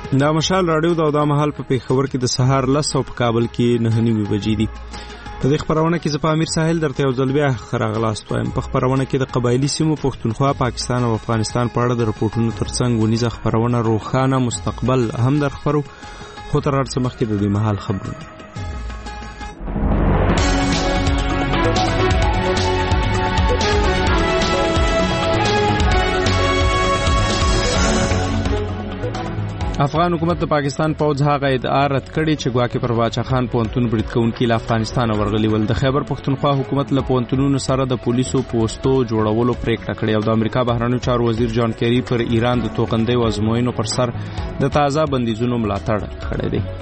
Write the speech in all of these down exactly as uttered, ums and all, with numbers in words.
دا مشال راډیو دا د مهال په پیښور کې د سهار لس او په کابل کې نه نیمه بجې دي. په دې خبرونه کې زه په امیر ساحل درته یو ځل بیا راغلاست وایم. په خبرونه کې د قبایلي سیمو پښتونخوا، پاکستان او افغانستان په اړه د رپورټونو ترڅنګ ونیزه خبرونه روښانه مستقبل هم در خبرو، خو تر هر څه مخکې د دې مهال خبرونه. افغان حکومت د پاکستان پوځ هغه ادعا رد کړې چې ګواکې پر باچا خان پوهنتون برید کوونکي له افغانستانه ورغلي ول. د خیبر پښتونخوا حکومت له پوهنتونونو سره د پولیسو پوستو جوړولو پریکړه کړې او د امریکا بهرنیو چارو وزیر جان کیری پر ایران د توغندیو ازموینو پر سر د تازه بندیزونو ملاتړ کړی دی.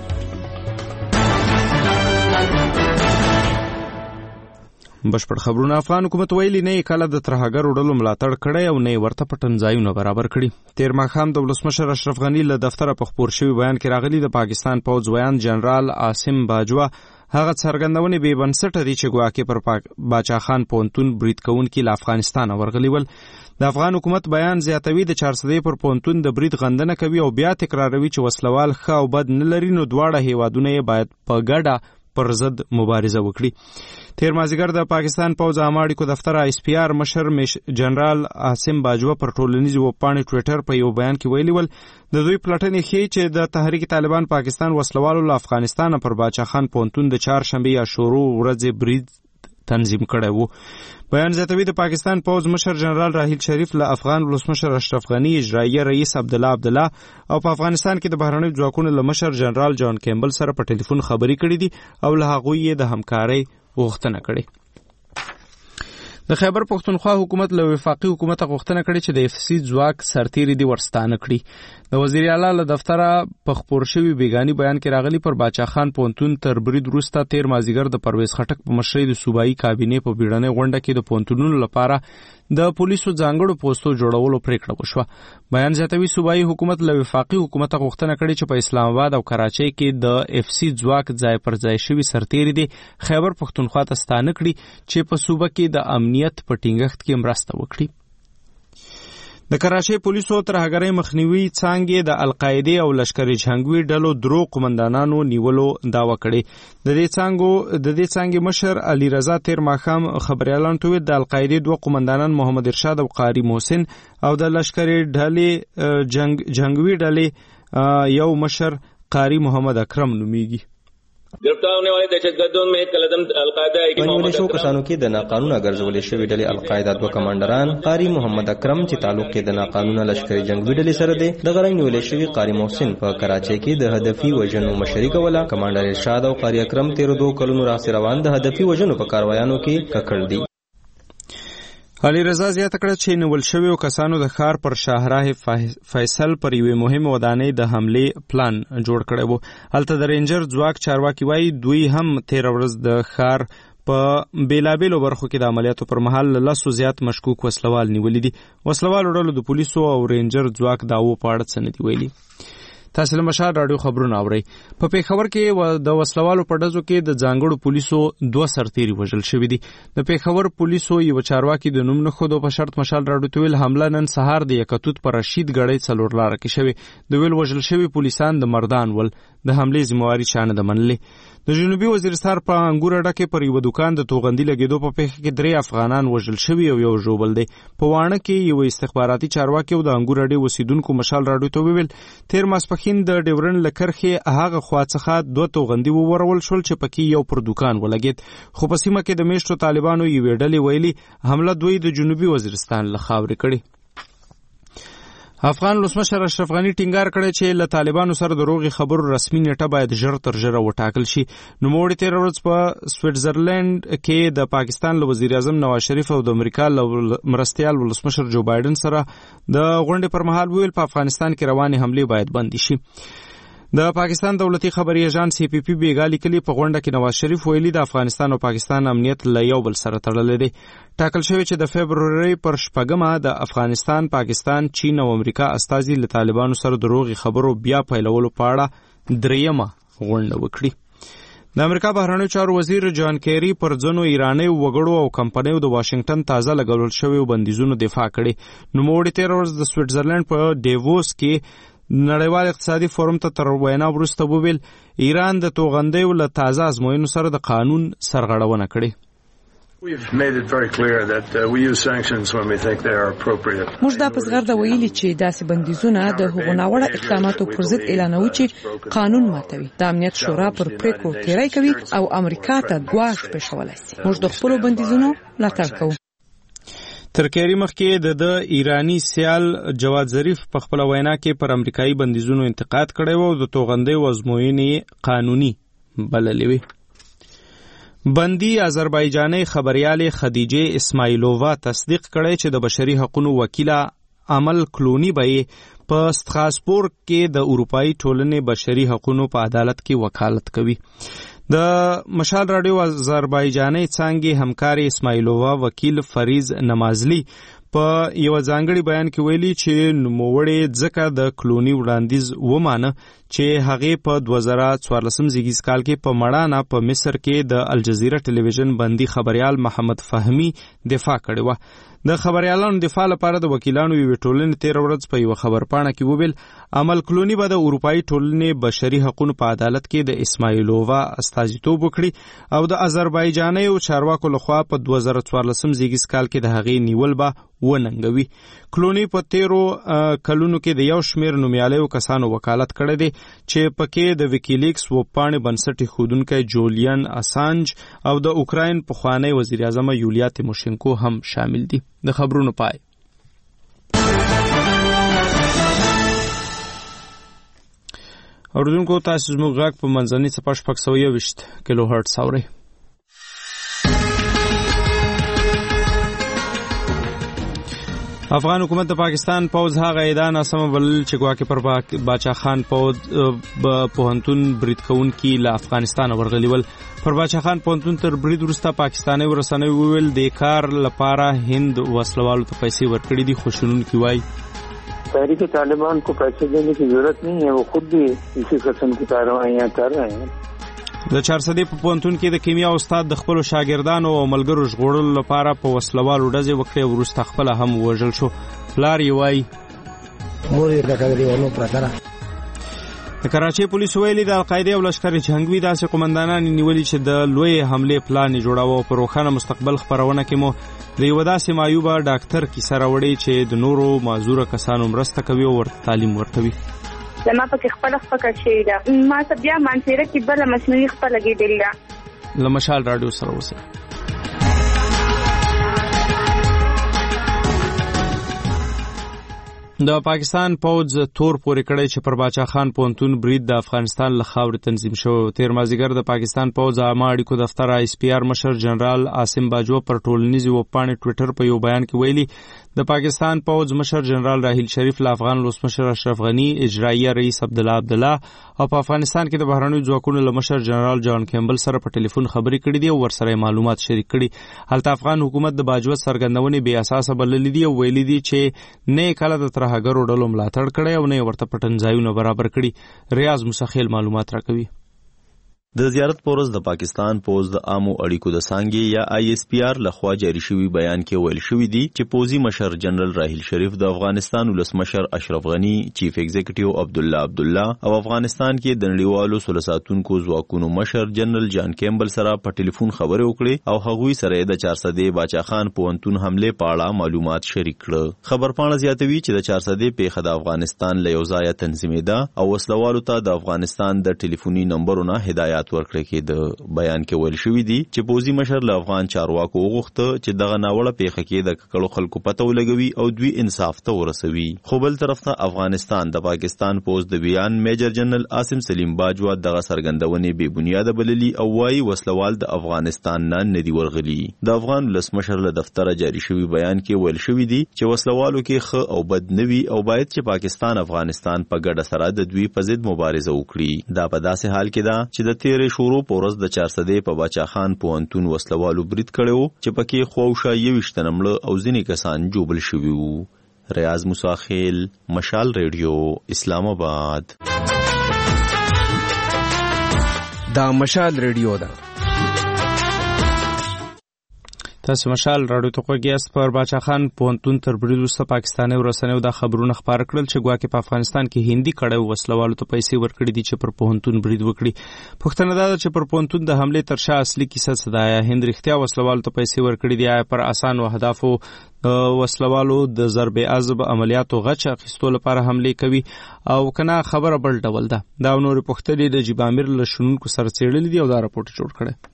بشپړ خبرونه. افغان حکومت ویلي نه کله د ترهګر وړلو ملاتړ کړی او نه ورته پټنځایونه برابر کړي. تیر ماښام د ولسمشر اشرف غنی له دفتره په خپور شوي بیان کې راغلي د پاکستان پوځ ویان جنرال عاصم باجوه هغه څرګندونې بې بنسټه دي چې ګواکې پر پاک باچا خان پوهنتون برید کوونکي له افغانستانه ورغلي ول. د افغان حکومت بیان زیاتوي د چارسدې پر پوهنتون د برید غندنه کوي او بیا تکراروي چې وسلوال ښه او بد نه لري، نو دواړه هیوادونه یې باید په ګډه پر ضد مبارزه وکړي. تیر مازیګر د پاکستان پوځ عامه اړیکو دفتر ایس پی آر مشر جنرال عاصم باجوه پر ټولنیزو ویبپاڼې ټویټر په یو بیان کې ویلي ول د دوی پلټنې ښیي چې د تحریک طالبان پاکستان وسلوالو له افغانستانه پر باچا خان پوهنتون د چهارشنبې یا شروع ورځې برید تنظیم کړی وو. بیان زیاتوي د پاکستان پوځ مشر جنرال راحیل شریف له افغان ولسمشر اشرف غنی، اجرائیه رئیس عبدالله عبدالله او په افغانستان کې د بهرنیو ځواکونو له مشر جنرال جان کیمبل سره په ټلیفون خبرې کړې دي او له هغوی یې د همکارۍ غوښتنه کړې. د خیبر پښتونخوا حکومت له وفاقي حکومت غوښتنه کړې چې د اف سی ځواک سرتیری دی ورستانه کړي. د وزیر اعلی له دفتره په خپور شوي بیګانی بیان کې راغلي پر باچا خان پوهنتون تر برید وروسته تیر مازیګر د پرویز خټک په مشرۍ د صوبایي کابینې په بیړنۍ غونډه کې د پوهنتونونو لپاره د پولیسو ځانګړو پوستو جوړولو پریکړه وشوه. بیان زیاتوي صوبایي حکومت له وفاقي حکومت غوښتنه کړې چې په اسلام آباد او کراچۍ کې د اف سی ځواک ځای پر ځای شوي سرتیری دی خیبر پښتونخوا ته ستانه کړي چې په صوبه کې د امنیت په ټینګښت کې مرسته وکړي. د کراچۍ پولیسو ترهګرۍ مخنیوي څانګې د القاعدې او لشکري جنګوي ډلو درو قومندانانو نیولو دعوه کړې. د دې څانګو د دې څانګې مشر علي رضا تیر ماښام خبريالانو ته د القاعدې دوه قومندانان محمد ارشاد او قاری محسن او د لشکري ډلې جنگ جنګوي ډلې یو مشر قاری محمد اکرم نومیږي. गिरफ्तार होने वाले दहशतगर्दों में कलदम अलकायदा की मोहम्मद शो कसानों के दना कानून गर्जवले शवी डले अलकायदा दो कमांडरान कारी मोहम्मद अकरम ची तालुक के दना कानून लश्करी जंग डले सर दे दगरंग वले शवी कारी मोहसिन पर कराची के द हदफी वजन मशरी वाला कमांडर इरशाद और कारी अकरम तेरह दो कलून रास रवान द हदफी वजन पर कार्रवाइयों की ककड़ दी. علي رضا زیاته کړه چې نیول شویو کسانو د ښار پر شاهراه فیصل پر یوې مهمه ودانۍ د حملې پلان جوړ کړی و. هلته د رینجر ځواک چارواکي وایي دوی هم تیر ورځ د ښار په بیلابیلو برخو کې د عملیاتو پر مهال له لسو زیات مشکوک وسلوال نیولي دي. وسلوالو ډلو د پولیسو او رینجر ځواک دعوو په اړه څه نه دي ویلي. تاسو له مشال راډیو خبرونه اورئ. په پیښور کې د وسلوالو په ډزو کې د ځانګړو پولیسو دوه سرتیري وژل شوي دي. د پیښور پولیسو یو چارواکي د نوم نه ښودو په شرط مشال راډیو ته ویل حمله نن سهار د یکتوت پر رشید ګړۍ څلور لاره کې شوې. د ویل وژل شوي پولیسان د مردان ول. د حملې ذمہواري چا نه ده منلې. د جنوبي وزیرستان په انګور اډه کې پر یو دکان د توغندي لګېدو په پیښه کې درې افغانان وژل شوي او یو ژوبل دی. په واڼه کې یو استخباراتي چارواکي او د انګور اډې اوسیدونکو مشال راډیو ته ویل تیر ماسپښین د ډیورن له کرښې هغه خوا څخه دوه توغندي وورول شول چې پکې یو پر دکان ولګېد. خو په سیمه کې د میشتو طالبانو یوې ډلې ویلي حمله دوی د جنوبي وزیرستان له خاورې کړې. افغان ولسمشر اشرف غنی ټینګار کړی چې له طالبانو سره د روغې خبرو رسمي نیټه باید ژر تر ژره وټاکل شي. نوموړي تېره ورځ په سویټزرلینډ کې د پاکستان له وزیر اعظم نواز شریف او د امریکا له مرستیال ولسمشر جو بایډن سره د غونډې پر مهال ویل په افغانستان کې روانې حملې باید بندې شي. د پاکستان دولتي خبري ایجان سی پی پی بیګا لیکلي په غونډه کې نواز شریف ویلي د افغانستان او پاکستان امنیت له یو بل سره تړلی دی. ټاکل شوی چې د فبرورۍ پر شپږمه د افغانستان، پاکستان، چین او امریکا استازي له طالبانو سره د روغې خبرو بیا پیلولو په اړه دریمه غونډه وکړي. د امریکا بهرنیو چارو وزیر جان کیری پر ځینو ایراني وګړو او کمپنیو د واشنگټن تازه لګول شویو بندیزونو دفاع کړې. نوموړي تېره ورځ د سویټزرلینډ په ډیووس کې نړیوال اقتصادي فورم ته تر وینا وروسته وویل ایران د توغندیو له تازه ازموینو سره د قانون سرغړونه کړې. We've made it very clear that uh, we use sanctions when we think they are appropriate. موږ دا په زغرده ویلي چې داسې بندیزونه د هغو ناوړه اقداماتو پر ضد اعلانوي چې قانون ماتوي. د امنیت شورا پر پریکړو تیری کوي او امریکا ته ګواښ پېښولی سي. موږ د خپلو بندیزونو ملاتړ کوو. تر کېري مخکې د د ایرانی سیال جواد ظریف په خپل وینا کې پر امریکایي بندیزونو انتقاد کړی و او د توغندیو ازموینې قانوني بللې وې. بندي آذربایجاني خبريالې خدیجه اسماعیلووا تصدیق کړی چې د بشري حقوقو وکیله عمل کلونی به په ستراسبورګ کې د اروپאי ټولنې بشري حقوقو په عدالت کې وکالت کوي. د مشال رادیو آذربایجاني څنګه همکاري اسماعیلووا وکیل فریز نمازلی په یو ځانګړي بیان کې ویلي چې نوموړی ځکه د کلونی وړاندیز ومانه چې هغه په دوه زره څوارلسم زیږیز کال کې په مړانه په مصر کې د الجزیره ټلویزیون بندي خبريال محمد فهمي دفاع کړې و. د خبريالانو دفاع لپاره د وکیلانو یو ټولنې تیر ورځ په یو خبرپاڼه کې وویل عمل کلونی به د اروپאי ټولنې بشري حقوقو په عدالت کې د اسماعیلووا استازیتوب وکړي او د آذربایجاني او چارواکو لخوا په دوه زره څوارلسم زیږیز کال کې د هغې نیول به وننګوي. کلونی په تیرو کلونو کې د یو شمېر نومیالیو کسانو وکالت کړی دی چې پکې د ویکیلیکس وپاڼې بنسټ ایښودونکی جولیان اسانج او د اوکراین پخوانی وزیر اعظم یولیا تیموشنکو هم شامل دي. د خبرونو پای. اوریدونکو تاسو زموږ غږ په منځني څپه شپږ سوه یوویشت کیلو هرټز اورئ. افغان حکومت د پاکستان پوز هغه ادعا ناسمه بلل چې ګواکې پر باچا خان پوز پوهنتون برید کوونکي له افغانستان ورغلي ول. پر باچا خان پوهنتون تر برید وروسته پاکستاني ورسنوي وویل د کار لپاره هند وسلوالو ته پیسې ورکړي دي. خو شنونکي وایي تحریک طالبان کو پیسے دینے کی ضرورت نہیں ہے, وہ خود بھی اسی قسم کی کارروائیاں کر رہے ہیں. د چارسدې په پوهنتون کې د کیمیا استاد د خپلو شاګردانو او ملګرو ژغورلو لپاره په وسلوالو ډزې وکړې او وروسته خپله هم ووژل شو. پلار یې وایي د کراچۍ پولیسو ویلي د القاعدې او لشکر جنګوي داسې قمندانان نیولي چې د لویې حملې پلان یې جوړاوه. په روښانه مستقبل خپرونه کې مو د یوه داسې معیوبه ډاکټر کیسه راوړې چې د نورو معذوره کسانو مرسته کوي او ورته تعلیم ورکوي. زما پکې خپله خپکه شوې ده. ما ته بیا مانسیره کې بله مصنوعي خپه لګېدلې ده. له مشال راډیو سره اوسئ. د پاکستان پوز تور پورې کړی چې پر باچا خان پوهنتون برید د افغانستان له خاورې تنظیم شوی. تیر مازدیګر د پاکستان پوز عامه اړیکو دفتر آی اس پی آر مشر جنرال عاصم باجوه پر ټولنیزې ویبپاڼې ټویټر په یو بیان کې ویلي د پاکستان پوز مشر جنرال راحیل شریف له افغان ولسمشر اشرف غنی, اجرائیه رئیس عبدالله عبدالله او په افغانستان کې د بهرنیو ځواکونو له مشر جنرال جان کیمبل سره په ټلیفون خبرې کړې دي او ورسره معلومات شریک کړي. هلته افغان حکومت د باجوه څرګندونې بې اساسه بللې دي او ویلي دي چې نه کله د ترهګرو ډلو ملاتړ کړی او نه ورته پټنځایونه برابر کړي. ریاض موسخیل معلومات راکوي. د زیارت پورز د پاکستان پوز د عامو اړیکو د څانګې یا آی اس پی آر لخوا جاری شوی بیان کې ویل شوی دی چې پوزي مشر جنرال راحیل شریف د افغانستان ولسمشر اشرف غنی, چیف ایگزیکټیو عبدالله عبدالله او افغانستان کې د نړیوالو سوله ساتونکو ځواکونو مشر جنرال جان کیمبل سره په ټلیفون خبرې وکړې او هغوی سره د چارسدې باچا خان پوهنتون حمله په اړه معلومات شریک کړه. خبرپاڼه زیاتوي چې د چارسدې پیښه د افغانستان له یو ځایه تنظیمېده او وسلوالو ته د افغانستان د ټلیفوني نمبرونو هدایت ورکړی کې د بیان کې ویل شوی دی چې پوزي مشر له افغان چارواکو وغوښته چې دغه ناوړه پیښه کې د ککړو خلکو پته ولګوي او دوی انصاف ته ورسوي. خو بل طرف ته افغانستان د پاکستان پوز د بیان میجر جنرال عاصم سلیم باجوه دغه څرګندونې بې بنیاده بللي او وایي وسلوال د افغانستان نه نه دي ورغلي. د افغان ولسمشر له دفتره جاری شوی بیان کې ویل شوی دی چې وسلوالو کې ښه او بد نه وي او باید چې پاکستان افغانستان په ګډه سره د دوی په ضد مبارزه وکړي. دا په داسې حال کې ده چې د تیرې شورو پورز د چارسدې په باچا خان پوهنتون وسلوالو برید کړو چې پکې خواوشا یوویشت نمړه او ځینې کسان جوبل شوي وو. ریاض موسخیل, مشال ریډیو, اسلام آباد. دا مشال ریډیو ده. تاسو مشال راډیو ته خوږیاست. پر باچا خان پوهنتون تر برید وروسته پاکستاني رسنیو دا خبرونه خپاره کړل چې ګواکې په افغانستان کې هندي کړه وسلوالو ته پیسې ورکړي دي چې پر پوهنتون برید وکړي. پوښتنه دا ده چې پر پوهنتون د حمله تر شا اصلي کیسه څه ده؟ یا هند رښتیا وسلوالو ته پیسې ورکړي دي؟ یا پر اسان اهدافو وسلوالو د ضرب عضب عملیاتو غچ اخیستو لپاره حمله کوي او کنه خبره بل ډول ده؟ دا نور پوښتنې د جیب امیر له شنونکو سره څېړلې دي او دا راپورټ جوړ کړی.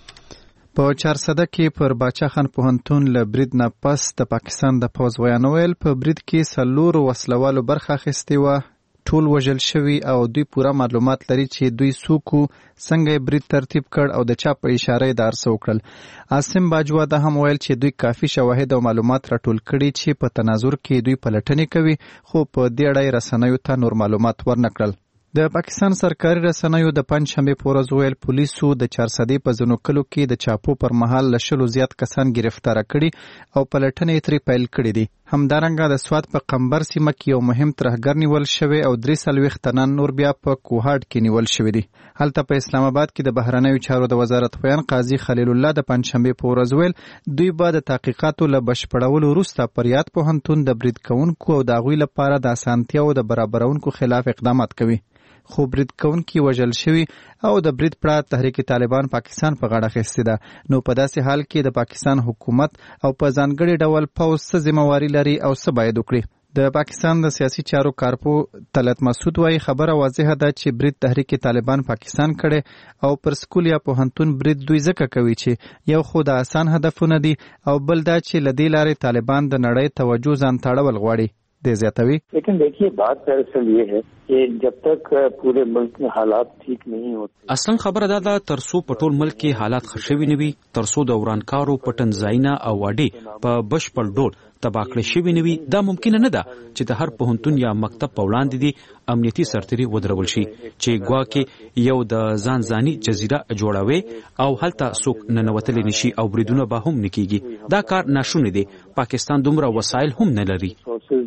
په چارسده کې پر باچا خان پوهنتون له برید نه پس د پاکستان د پوځ ویانویل په برید کې څلورو وسلوالو برخه اخیستې وه. ټول وژل شوي او دوی پوره معلومات لري چې دوی څوک څنګه برید ترتیب کړ او د چا په اشاره یې دا ارڅه وکړل. عاصم باجوا دا هم ویل چې دوی کافي شواهد او معلومات راټول کړي چې په تناظر کې دوی پلټنې کوي، خو په دې اړه یې رسنیو ته نور معلومات ورنکړل. د پاکستان سرکاري رسنیو د پنجشنبې په ورځ ویل پولیسو د چارسدې په ځینو کلو کې د چاپو پر مهال له شلو زیات کسان گرفتاره کړي او پلټنې ترې پیل کړي دي. همدارنګه د سوات په قمبر سیمه کې یو مهم ترهګر نیول شوی او درې څلوېښت تنان نور بیا په کوهاټ کې نیول شوي دي. هلته په اسلام آباد کې د بهرنیو چارو د وزارت خویان قاضي خلیل الله د پنجشنبې په ورځ ویل دوی به د تحقیقاتو له بشپړولو وروسته پر یاد پوهنتون د برید کوونکو او د هغوی لپاره د اسانتیاوو د برابرونکو خلاف اقدامات کوي. خو برید کوونکي وژل شوي او د برید پړه تحریک طالبان پاکستان په غاړه اخیستې ده. نو په داسې حال کې د پاکستان حکومت او په ځانګړي ډول پوځ څه ذمہواري لري او څه باید وکړي؟ د پاکستان د سیاسي چارو کارپو طلعت مسعود وايي خبره واضحه ده چې برید تحریک طالبان پاکستان کړي او پر سکول یا پوهنتون برید دوی ځکه کوي چې یو خو د آسان هدفونه دي او بل دا چې له دې لارې طالبان د نړۍ توجه ځان ته اړول غواړي. لیکن دیکھیے بات دراصل یہ ہے کہ جب تک پورے ملک میں حالات ٹھیک نہیں ہوتے اصلا خبره دا ده ترڅو په ټول ملک کې حالات ښه شوي نه وي، ترڅو د ورانکارو پټنځایونه او واډې په بشپړ ډول تباه کړل شوي نه وي، دا ممکنه نه ده چې د هر پوهنتون یا مکتب په وړاندې دي امنیتي سرتیري ودرول شي چې ګواکې یو د ځان ځاني جزیره جوړوي او هلته څوک ننوتلی نشي او بریدونه به هم نه کیږي. دا کار ناشونی دی. پاکستان دومره وسایل هم نه لري.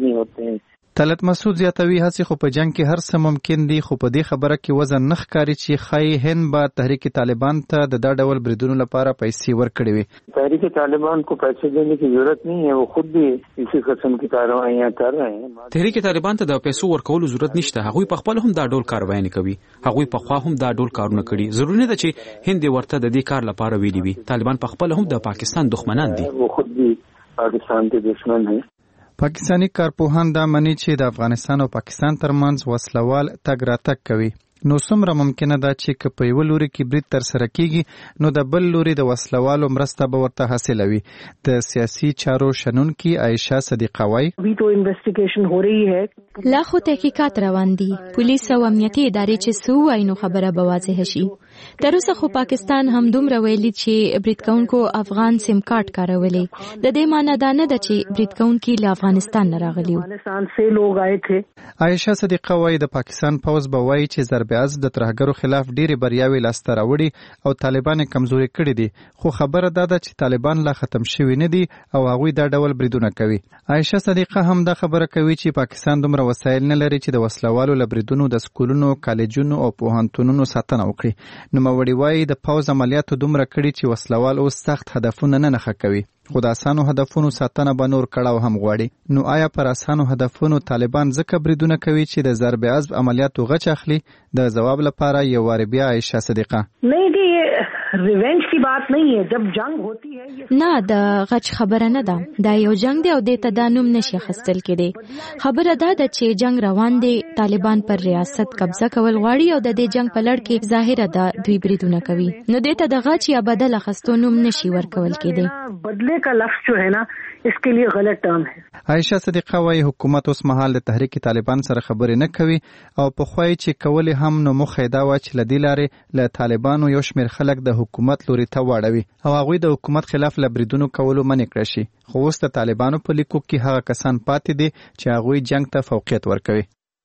طلعت مسعود زیاتوي هڅې خو په جنگ کې هر څه ممکن دي، خو په دې خبره کې وزن نه ښکاري چې ښایي هند به تحریک طالبان ته د دا ډول بریدونو لپاره پیسې ورکړي وي. تحریک طالبان کو پیسې دینے کی ضرورت نہیں ہے، وہ خود بھی اسی قسم کی کاروائیاں کر رہے ہیں. تحریک طالبان ته د پیسو ورکولو ضرورت نشته. هغوی په خپل هم دا ډول کاروایي کوي. هغوی په خوا هم دا ډول کارونه کړي. ضروري نه ده چې هند ورته د دې کار لپاره ویلي وي. طالبان په خپل هم د پاکستان دښمنان دي. وہ خود بھی پاکستان کے دشمن ہیں. پاکستانی کارپوهان دا مني چې د افغانستان او پاکستان ترمنځ وسلوال تګ راتګ کوي. نو څومره ممکنه ده چې که په یو لوري کې برید تر سره کیږي نو د بل لوري د وسلوالو مرسته به ورته حاصله وي. د سیاسي چارو شنونکي عائشہ صدیقه وايي ابھی تو انویسټیګیشن هو رہی ہے، لا خو تحقیقات روان دي. پولیس او امنیتي ادارې چې څه وایي نو خبره به واضح شي. تر اوسه خو پاکستان هم دومره ویلي چې برید کوونکو افغان سیم کارت کارولي. د دې معنی دا نه ده چې برید کوونکي له افغانستان نه راغلي وو. عائشہ صدیقه وايي د پاکستان پوځ به وایي چې ضرب عضب د ترهګرو خلاف ډېرې بریاوې لاسته راوړي او طالبان یې کمزوري کړي دي، خو خبره دا ده چې طالبان لا ختم شوي نه دي او هغوی دا ډول بریدونه کوي. عائشہ صدیقه هم دا خبره کوي چې پاکستان دومره وسایل نه لري چې د وسلوالو له بریدونو د سکولونو، کالجونو او پوهنتونونو ساتنه وکړي. نوموړي وايي د پوځ عملیاتو دومره کړي چې وسلوال اوس سخت هدفونه نه نښه کوي، خو د اسانو هدفونو ساتنه به نور کړاو هم غواړي. نو آیا پر اسانو هدفونو طالبان ځکه بریدونه کوي چې د ضرب عضب عملیاتو غچ اخلي؟ د جواب لپاره یو وار بیا عائشہ صدیقه نہیں دی ریونج کی بات نہیں ہے. جب جنگ ہوتی ہے نه د غچ خبره نه ده، دا یو جنگ دی او د تدانوم نشي خستل کېدی. خبره دا ده چې جنگ روان دی، طالبان پر ریاست قبضه کول غواړي او د دې جنگ په لړ کې ظاهره ده دوی بریدونه کوي. نو د ته د غچ یا بدل اخستو نوم نشي ورکول کېدی. بدله کا لفظ جو ہے نا اس کے لیے غلط ټرم ہے. عائشہ صدیقه وايي حکومت اوس مهال د تحریک طالبان سره خبرې نه کوي او په خوای چې کول هم نو مخه دا و چې لدی لارې له طالبانو یو شمېر خلک د حکومت لوري ته واړوي او هغوی د حکومت خلاف لبریدونو کولو منع کړی شي. خو اوس د طالبانو په لیکو کې هغه کسان پاتې دي چې هغوی جنگ ته فوقیت ورکوي.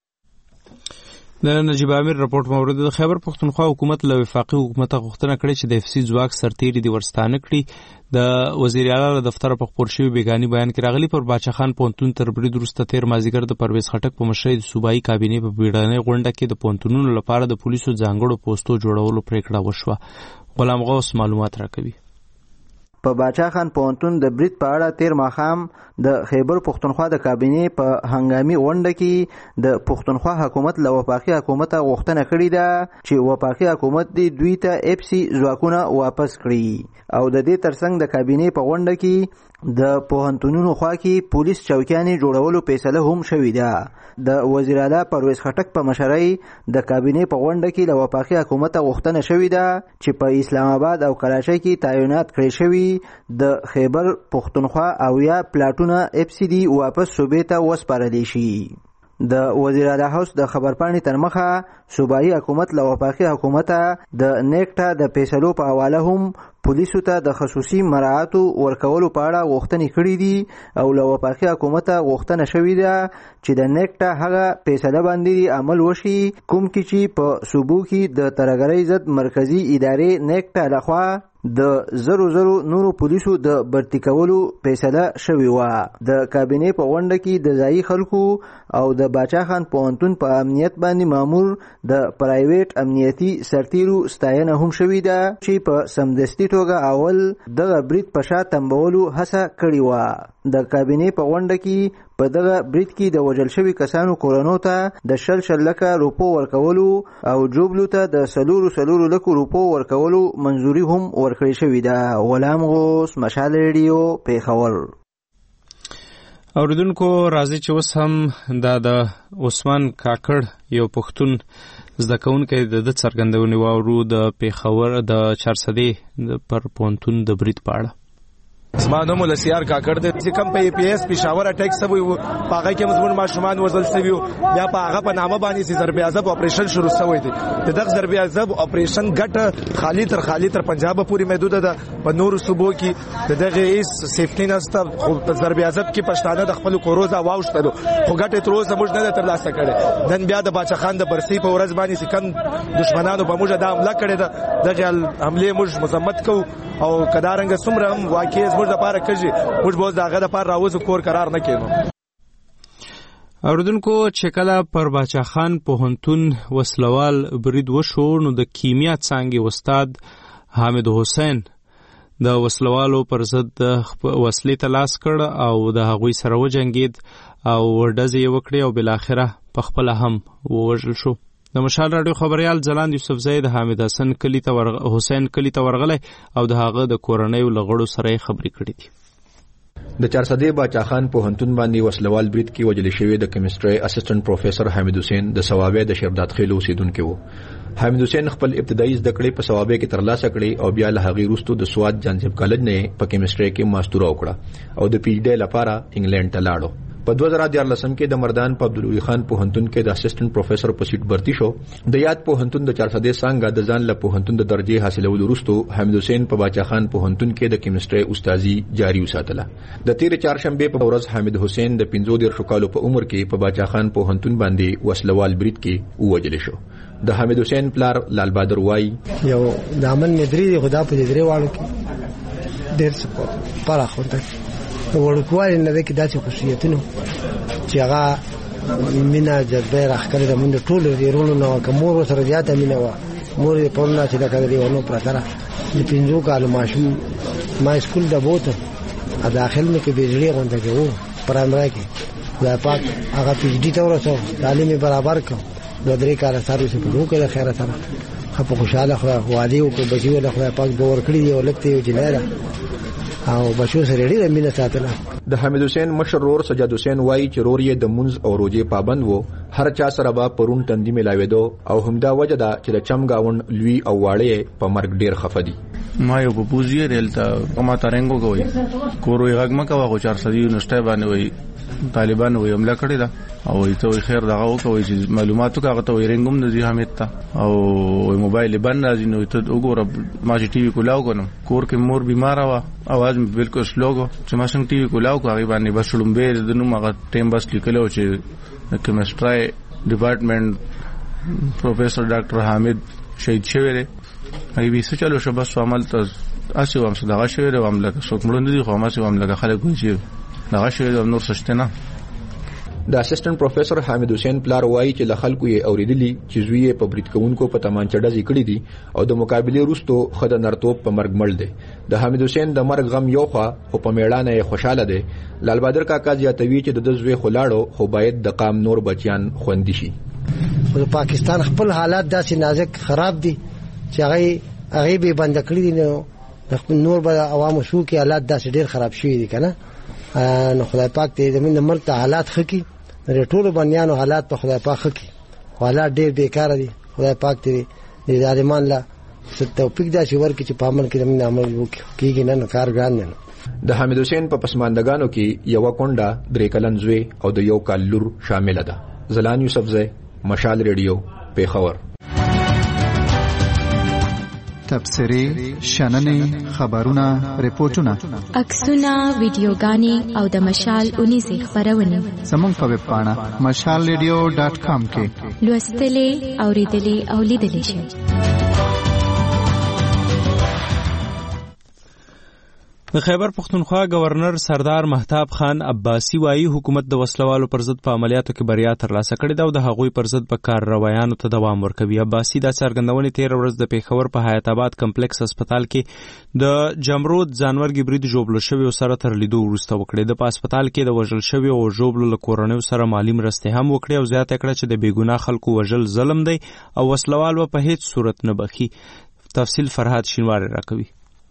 د نجیب امیر راپورټ مورد د خیبر پښتونخوا حکومت له وفاقي حکومت غوښتنه کړې چې د افسي ځواک سرتیري د ورستانه کړي. د وزیر اعلی له دفتر په خبر شوی بیگانی بیان کې راغلی پر باچا خان پونتون تر برید وروسته تیر مازیګر د پرویز خټک په مشرۍ د صوبایي کابینې په بیړنۍ غونډه کې د پونتونونو لپاره د پولیسو ځانګړو پوسټو جوړولو پریکړه وشوه. غلام غوث معلومات راکوي. په باچا خان پوهنتون د برید په اړه تیر ماښام د خیبر پښتونخوا د کابینې په هنګامي غونډه کې د پښتونخوا حکومت له وفاقي حکومت غوښتنه کړې ده چې وفاقي حکومت دی دوی ته اف سي ځواکونه واپس کړي او د دې ترڅنګ د کابینې په غونډه کې د پوهنتونونو خوا کې پولیس چوکیانې جوړولو فیصله هم شوې ده د وزیر اعلی پرویز خټک په مشرۍ د کابینې په غونډه کې له وفاقي حکومت غوښتنه شوې ده چې په اسلام آباد او کراچۍ کې تعینات کړي شوي د خیبر پښتونخوا او یا پلاټونه اف سی ډي واپس صوبې ته وسپارلی شي د وزیر اعلی هاوس د خبرپاڼې تر مخه صوبایي حکومت له وفاقي حکومت د نیکټا د فیصلو په حواله هم پولیسو ته د خصوصي مراعاتو ورکولو په اړه غوښتنې کړې دي او له وفاقي حکومت غوښتنه شوې ده چې د نیکټا هغه فیصله باندې عمل وشي کوم کې چې په صوبو کې د ترهګرۍ ضد مرکزی ادارې نیکټا لخوا د زرو زرو نورو پولیسو د برتی کولو فیصله شوې وه د کابینې په غونډه کې د ځایي خلکو او د باچا خان پوهنتون په امنیت باندې مامور د پرایویټ امنیتي سرتیرو ستاینه هم شوې ده چې په سمدستي توګه اول دغه برید په شا تنبولو هڅه کړې وه د کابینې په غونډه کې په دغه برید کې د وژل شوي کسانو کورنو ته د شل شل لکه روپو ورکولو او جوبلو ته د سلورو سلورو لکو روپو ورکولو منظوري هم ورکړې شوې ده غلام غوث مشال ریډیو پیښور اوریدونکو راځي چې اوس هم دا د عثمان کاکړ یو پښتون زده کوونکی د ده څرګندونې واورو د پیښور د چارسدې پر پوهنتون د برید په اړه زما نوم ولسیار کاکړ دی چې کوم په پی ایس پېښور اټیک شوی و په هغه کې زموږ ماشومان وژل شوي وو بیا په هغه په نامه باندې چې ضرب عذاب اپریشن شروع شوی دی د دغه ضرب عذاب اپریشن ګټه خالي تر خالي تر پنجاب پورې محدوده ده په نورو صوبو کې د دغه هیڅ سیفټي نشته خو په ضرب عذاب کې پښتانه د خپل کوروزه واوښتلو خو ګټه تر اوسه موږ نه ترلاسه کړې نن بیا د باچا خان د برسي په ورځ باندې چې کوم دشمنانو په موږ د حمله کړې ده دغه حمله موږ مذمت کوو او کدارنګ څومره هم واقعي زموږ لپاره کوي موږ به دغه لپاره راوځو کور قرار نه کېږو اوریدونکو چې کله پر باچا خان پوهنتون وسلوال برید وشو نو د کیمیا څانګې استاد حامد حسین د وسلوالو پر ضد وسلې ته لاس کړ او د هغوی سره وجنګید او ډزې یې وکړې او بالاخره په خپله هم ووژل شو د مشال راډیو خبریال ځلاند یوسفزی د حامد حسن کلی ته ورغ... حسین کلی ته ورغلی او د هغه د کورنۍ له غړو سره یې خبرې کړې دي د چارسدې باچا خان پوهنتون باندې وسلوال برید کې وژل شوی د کیمستري اسسټنټ پروفیسور حامد حسین د ثوابې د شرداد خیلو اوسیدونکو وو حامد حسین خپل ابتدایي زده کړې په ثوابې کې ترلاسه کړې او بیا له هغې وروسته د سواد جانسب کالج نه په کیمستري کې ماستوره وکړه او د پی ایچ ډي لپاره انګلند ته لاړو په دوه زره دیارلسم کې د مردان په عبدالوی خان پوهنتون کې د اسسټنټ پروفیسور په سیټ برتی شو د یاد پوهنتون د چارسدې څنګه د ځان له پوهنتون د درجه حاصلولو وروسته حامد حسین په باچا خان پوهنتون کې د کیمستري استادي جاری وساتله د تیر چهارشنبه په ورځ حامد حسین د پنځه دیرشو کالو په عمر کې په باچا خان پوهنتون باندې وسلوال برید کې ووجل شو د حامد حسین پلار لال بادر وای یو د امن ندری خدا په دې والو کې ډېر سپورټ پاره خونده ورکوال نه د کې داسې خصوصیتونه چې هغه مینا جذبه راخکره د مونږ ټول ورونو نو کومور سره زیاته مینا و مور په نه چې دا کوي ورونو پرتره د پینځو کالو ماشوم ما سکول د بوته ا داخل مې کې بجلی غونډه کې وو پرامرای کې دا پاک هغه پی ایچ ډي ته ورسو تعلیم برابر کو د درې کال سره څه په وکړه خیره سره خو خوشاله خو والي او په بچي له خو پاک باور کړی دی ولکته یو جنایره او بچو سره ډیره مینه ساتله د حامد حسین مشر ورور سجاد حسین وای چې رور یې د منځ او روزه پابند وو هر چا سره با پرون تندی ملاویدو او همدا وجه دا چې د چمګاون لوی او واړې په مرګ ډیر خفدي ما یو په پوزیه دلته کومه ترنګو کوي کورو یې غږ مکه واغو چار سدي نشته باندې وای طالبان وای حمله کړی دا او ته خیر دغه وکوي چې معلوماتو کاغه ته رنګوم د زی حمید ته او موبایل باندې راځي نو ته وګوره ما چې ټي وي کولاو کنم کور کې مور بیمار و اواز مې بالکل سلوګو چې ما څنګه ټي وي کولاو کوي باندې بس لومبه د نو مغه ټیم بس لیکلو چې کیمستري ډپارټمنټ پروفیسور ډاکټر حامد شهید شوی دی ای وی څه چلو شبس عمل ته اسی وام صدقه شوی دی عمل که څوک مړ نه دي خو ما سي عمل که خلک وایي چې دغه شوی نور سشته نه د اسسټنټ پروفیسور حامد حسین پلار وایي چې له خلکو یې اوریدلی چې زوی یې په برید کوونکو په تمانچه ډزې کړې دي او د مقابلې وروسته خد نرتوب په مرګ مړ دی. د حامد حسین د مرګ غم یو خوا خو په میړانه یې خوشاله دی. لال بهادر کاکا زیاتوي چې د زوی خلاړو خو باید د قام نور بچیان خوندي شي. د پاکستان خپل حالات داسې نازک خراب دي چې هغه هغه به بند کړی دي، نو نور به عوامو شو کې حالات داسې ډیر خراب شوي دي کنه. نو خدای پاک دې زمين د مرګ ته حالات خکې د ټولو بنیانو حالات په خدای پاک خکې حالات ډیر بیکاره دي. خدای پاک دې د ظالمان لا توفیق داسې ورکړي چې په عمل کې زمين عمل وکړي نه کار ګران نه. د حامد حسین په پسماندګانو کې یو کونډه درې کلن زوی او د یو کال لور شامل ده. زلان یوسفزئی، مشال ریډیو، پیښور. تبصرې، شننې، خبرونه، ریپورتونه، عکسونه، ویډیوګانې او د مشال اونیزې خبرونه زموږ په ویب پاڼه مشال ریډیو ډاټ کام کې لوستلې، اوریدلې او لیدلې شئ. د خیبر پختونخوا گورنر سردار مهتاب خان عباسی وایي حکومت د وسلوالو پر ضد په عملیاتو کې بریا ترلاسه کړې ده او د هغوی پر ضد په کار روایانو ته دوام ورکوي. عباسی دا څرګندونې تېره ورځ د پیښور په حیات آباد کمپلیکس هسپتال کې د جمرود ځانمرګي برید ژوبلو شویو سره تر لیدو وروسته وکړې. د په هسپتال کې د وژل شویو او ژوبلو له کورنیو سره مالي مرستې هم وکړې او زیاته کړه چې د بېګناه خلکو وژل ظلم دی او وسلوال به په هیڅ صورت نه بخي. تفصیل فرهاد شینواری راکوي.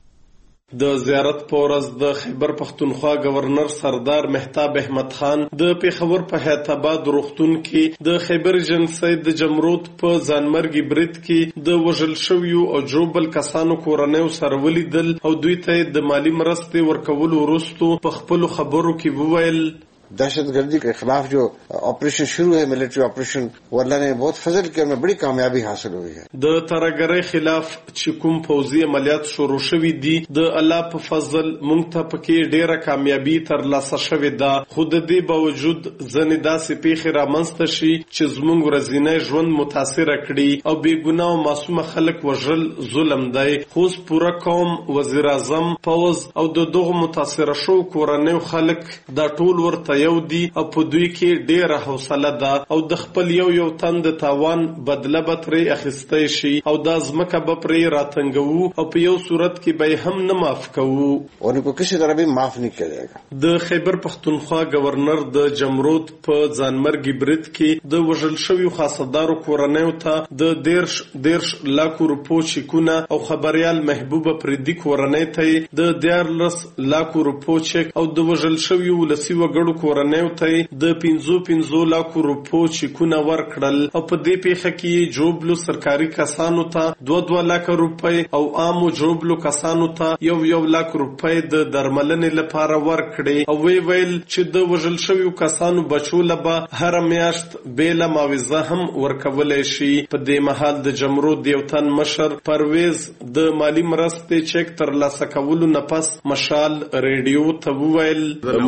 د زیارت پورز د خیبر پختونخوا گورنر سردار مهتاب احمد خان د پیښور په حیات آباد روغتون کې د خیبر جنسي د جمرود په ځانمرګي برید کې د وژل شویو او جوبل کسانو کورنیو سره ولیدل او دوی ته د مالی مرستې ورکولو وروسته په خپل خبرو کې وویل दहशतगर्दी के खिलाफ जो ऑपरेशन शुरू है मिलिट्री ऑपरेशन वो अल्लाह ने बहुत फजल किया, में बड़ी कामयाबी हासिल हुई है. د ترګری خلاف چې کوم فوزي عملیات شروع شوي دي د الله په فضل مونږ ته پکې ډیره کامیابی تر لاسه شوې ده. خو د دې باوجود ځنې داسې پیښې رامنځته شي چې زموږ ورځنی ژوند متاثر کړي او بې ګناه او معصوم خلک وژل ظلم دی. خو پوره قوم، وزیر اعظم، پوز او د دغه متاثر شو کورنیو خلک دا ټول ورته یو دی او په دوی کې ډیره حوصله ده او د خپل یو یو تن د تاوان بدله به ترې اخیستی شي او دا ځمکه به پرې راتنګوو او په یو صورت کې به هم نه معاف کوو. اور ان کو کسی طرح بھی معاف نہیں کیا جائے گا. د خیبر پختونخوا گورنر د جمرود په ځانمرګي برید کې د وژل شویو خاصدارو کورنیو ته د دیرش دیرش لاکو روپو چیکونه او خبريال محبوبه پردي کورنۍ ته د دیارلس لاکو روپو چیک او د وژل شویو ولسی وګړو کورنیو ته د پنځو پنځو لاکو روپو چیکونه ورکړل او په دې پیښه کې جوبلو سرکاري کسانو ته دوه دوه لک روپۍ او عامو جوبلو کسانو ته یو یو لک روپۍ د درملنې لپاره ورکړي او وی ویل چې د وژل شویو کسانو بچو لبا هر میاشت بیل معاوضه هم ورکولای شي. په دې مهال د جمرود یو تن مشر پرویز د مالی مرستې چیک تر لاسه کولو نه پس مشال ریډیو ته وویل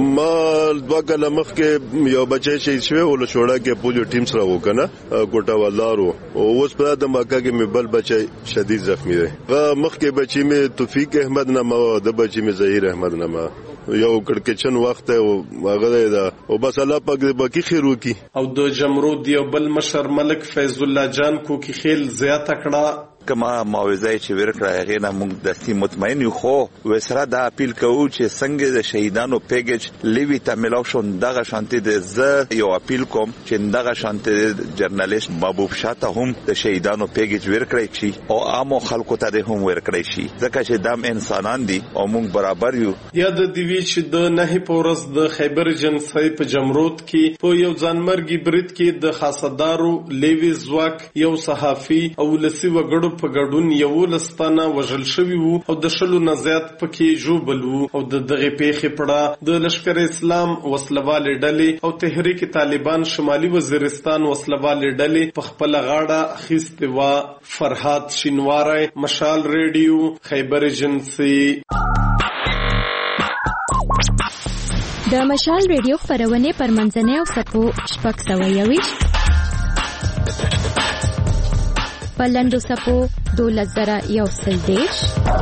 مال دوه کله مخکې یو بچی شهید شوی ول شوړه کې پولیو ټیم سره وکنه کوټه والدارو او اوس په د مکه کې مې بل بچی شدید زخمی دی. مخکې بچی مې توفیق احمد نامه د بچی مې ظهیر احمد نامه یو کڑکچن وخت او هغه دا او بس الله پاک دې باقی خیر وکي. او د جمرود یو بل مشر ملک فیض الله جان کو کی خیل زیاته کړه کما معاوضه چې ورکړه هغه نه موږ دستي مطمئن یو خو وسره دا اپیل کوو چې څنګه د شهیدانو پیکیج لیوی ته ملاو شون دغه شانتي د ز یو اپیل کوم چې دغه شانتي جرنالیست محبوب شاته هم د شهیدانو پیکیج ورکړي شي او عامو خلکو ته هم ورکړي شي ځکه چې دام انسانان دي او موږ برابر یو. یا د دیوی چې د نه پورس د خیبر جنسي په جمرود کې په یو ځانمرګي برید کې د خاصدارو لیوی زواک یو صحافي او لسی وګړو په ګډون یو لستانه وژل شوی وو او د شلو نه زیات پکې جوبل وو او د دغه پیښې پړه د لشکر اسلام وسلوالې ډلې او تحریک طالبان شمالي وزیرستان وسلوالې ډلې په خپل غاړه اخیستې وه. فرهاد شینواری، مشال ریډیو، خیبر جنسي. د مشال ریډیو خبرونه پر منځنۍ او سپو شپږ سوه یویشت په لنډو سپو دولس زره یو سل دېرش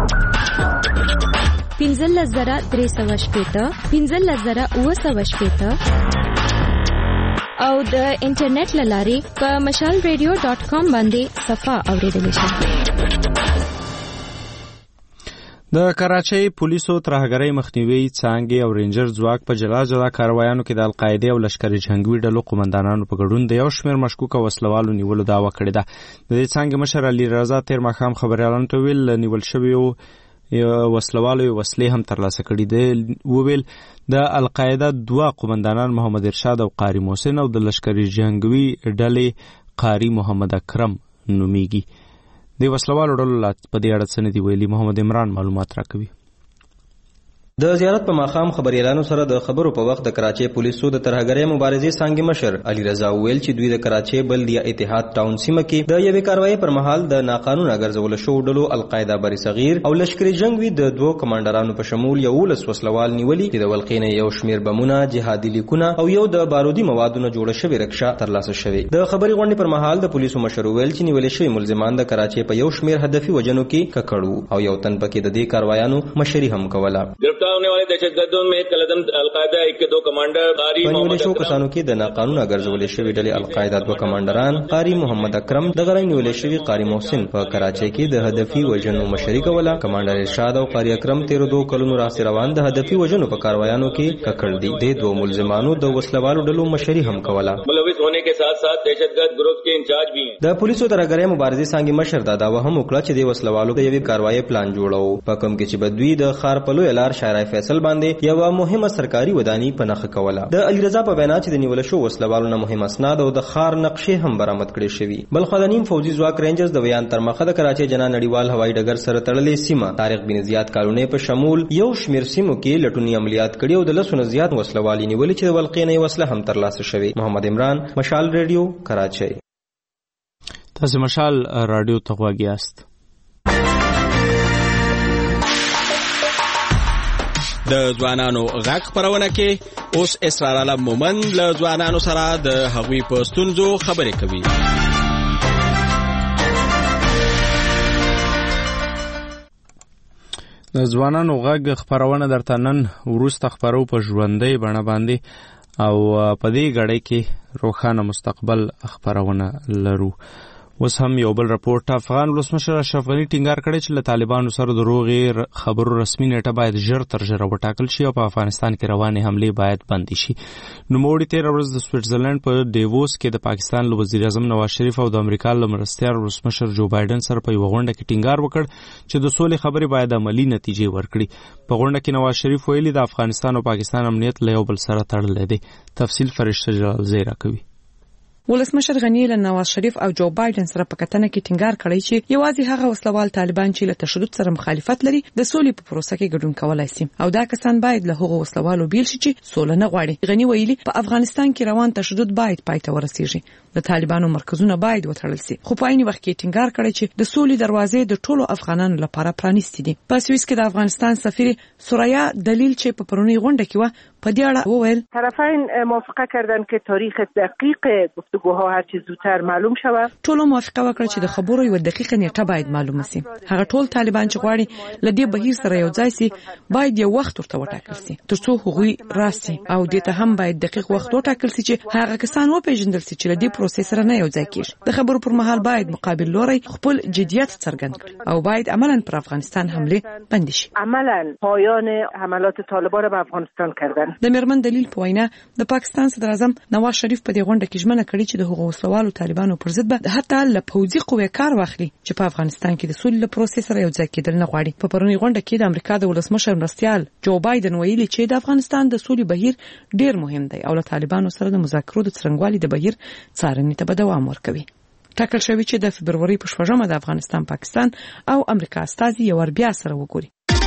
پنځلس زره درې سوه شپېته پنځلس زره اوه سوه شپېته او د انټرنیټ لارې په مشال ریډیو ډاٹ کام باندې صفه اوریدلی شئ. د کراچۍ پولیسو ترهګرۍ مخنیوي څانګې او رینجر ځواک په جلا جلا کاروایانو کې د القاعده او لشکري جنگي ډلو قومندانانو په ګډون د یو شمېر مشکوک وسلوالو نیولو دعوه کړې ده. د دې څانګې مشر علي رضا تیر ماښام خبريالانو ته ویل نیول شویو وسلوالو وسلې هم ترلاسه کړي دي. وویل د القاعده دوه قومندانان محمد ارشاد او قاری محسن او د لشکري جنگي ډلې قاری محمد اکرم نومیږي. د وسلوالو ډلو په دې اړه څه نه دي ویلي. محمد عمران معلومات راکوي. د زیارت په ماقام خبريالانو سره د خبرو په وخت د کراچۍ پولیسو د ترهګرۍ مبارزې څانګې مشر علي رضا ویل چې دوی د کراچۍ بلدیه اتحاد ټاون سیمه کې د یوې کاروایی پر مهال د ناقانونه ګرځول شو ډلو القاعده بری صغیر او لشکري جنگوي د دوه کمانډرانو په شمول یو لس وسلوال نیولي چې د ولقینه یو شمیر بمونه جهادي لیکونه او یو د بارودي موادونو جوړه شوی رکشا ترلاسه شوی. د خبري غونډې پر مهال د پولیسو مشر ویل چې نیول شوی ملزمان د کراچۍ په یو شمیر هدفي وجنو کې ککړو او یو تن پکې د دې کاروایانو مشري هم کوله. गिरफ्तार होने वाले दहशतगर्दों में कलदम अलकायदा के दो कमांडर قاری محمد اکرم کسانو کې د ناقانونه ګرځولې شوی ډلې القاعده دوه کمانډران قاری محمد اکرم د غړي نیولې شوی قاری محسن په کراچۍ کې د هدفي وجنو مشري کوله. کمانډر ارشاد او قاری اکرم تیر دوه کلونو راځي روان د هدفي وجنو په کاروایانو کې ککړ دي. د دوه ملزمانو د وسلوالو ډلو مشري هم کوله. ملوث होने के साथ साथ दहशतगर्द ग्रुप के इंचार्ज भी हैं. د پولیسو ترهګرۍ مبارزې څنګه مشر دا داوا هم وکړه چې د وسلوالو د یوې کاروایی پلان جوړو په کوم کې چې بدوی د خار پلو الار شارع فیصل باندې یو مهمه سرکاري ودانی پنهخ کوله. د علي رضا په وینا چې د نیول شو وسلوالو نه مهم اسناد او د خار نقشې هم برآمد کړي شوی. بل خدانیم فوجي ځواک رینجرز د ویان تر مخه د کراچۍ جنا نړیوال هوایي ډګر سره تړلې سیمه طارق بن زیاد کالونی په شمول یو شمیر سیمو کې لټونی عملیات کړي او د لسونو زیات وسلوالي نیولې چې د ولقینې وسله هم ترلاسه شوی. محمد عمران مشال ریډیو کراچۍ. تاسو مشال رادیو ته غوږ یاست. د ځوانانو غږ خبرونه کې اوس اسرار علم مومند له ځوانانو سره د هغوی په ستونزو خبرې کوي. د ځوانانو غږ خبرونه درته نن وروسته خبرو په ژوندۍ بڼه باندې او په دې غړې کې روښانه مستقبل خبرونه لرو. اوس هم یو بل راپورټ. افغان ولسمشر اشرف غني ټینګار کړی چې له طالبانو سره د روغې خبرو رسمي نیټه باید ژر تر ژره وټاکل شي او په افغانستان کې روانې حملې باید بندي شي. نوموړي تېره ورځ د سویټزرلینډ په ډیووس کې د پاکستان له وزیر اعظم نواز شریف او د امریکا له مرستیال ولسمشر جو بایدن سره په یوه غونډه کې ټینګار وکړ چې د سولې خبرې باید عملي نتیجې ورکړي. په غونډه کې نواز شریف ویلي د افغانستان او پاکستان امنیت له یو بل سره تړلی دی. تفصیل فرشته جلالزی راکوي. ولسمشر غنی له نواز شریف او جو بایدن سره په کتنه کې ټینګار کړی چې یوازې هغه وسلوال طالبان چې له تشدد سره مخالفت لري د سولې په پروسه کې ګډون کولای شي او دا کسان باید له هغو وسلوالو بیل شي چې سوله نه غواړي. غنی ویلي په افغانستان کې روان تشدد باید پای ته ورسیږي. د طالبانو مرکزونه باید وتړل شي. خو په عین وخت کې ټینګار کړی چې د سولې دروازې د ټولو افغانانو لپاره پرانیستې دي. په سویس کې د افغانستان سفیر سوریا دلیل چې په پرونی غونډه کې و په دې اړه وویل طرفین موافقه کردن که تاریخ دقیق گفتگوها هر چه زودتر معلوم شود. ټولو موافقه وکړه چې د خبرو یو دقیقه نیټه باید معلومه شي. هغه ټول طالبان چې غواړي له دې بهیر سره یو ځای شي باید یو وخت ورته وټاکل شي ترڅو هغوی راسي او دې ته هم باید دقیق وخت وټاکل شي چې هغه کسان وپېژندل شي چې له دې پروسې سره نه یو ځای کیږي. د خبرو پر مهال باید مقابل لوري خپل جدیت څرګند کړي او باید عملاً پر افغانستان حمله بند شي. عملاً پایان حملات طالبان به افغانستان کردن. د مرمن دلیل په وینا د پاکستان صدر اعظم نواز شریف په دې غونډه کې ژمنه کړې چې د هغو وسلوالو طالبانو پر ضد به حتی له پوځي قوې کار واخلي چې په افغانستان کې د سولې له پروسې سره یو ځای کېدل نه غواړي. په پرونی غونډه کې د امریکا د ولسمشر مرستیال جو بایدن ویلي چې د افغانستان د سولې بهیر ډیر مهم دی او له طالبانو سره د مذاکرو د څرنګوالي د بهیر څارنې ته به دوام ورکوي. ټاکل شوی چې د فبروري په شپږمه د افغانستان پاکستان او امریکا استازي یو ور بیا سره وګوري.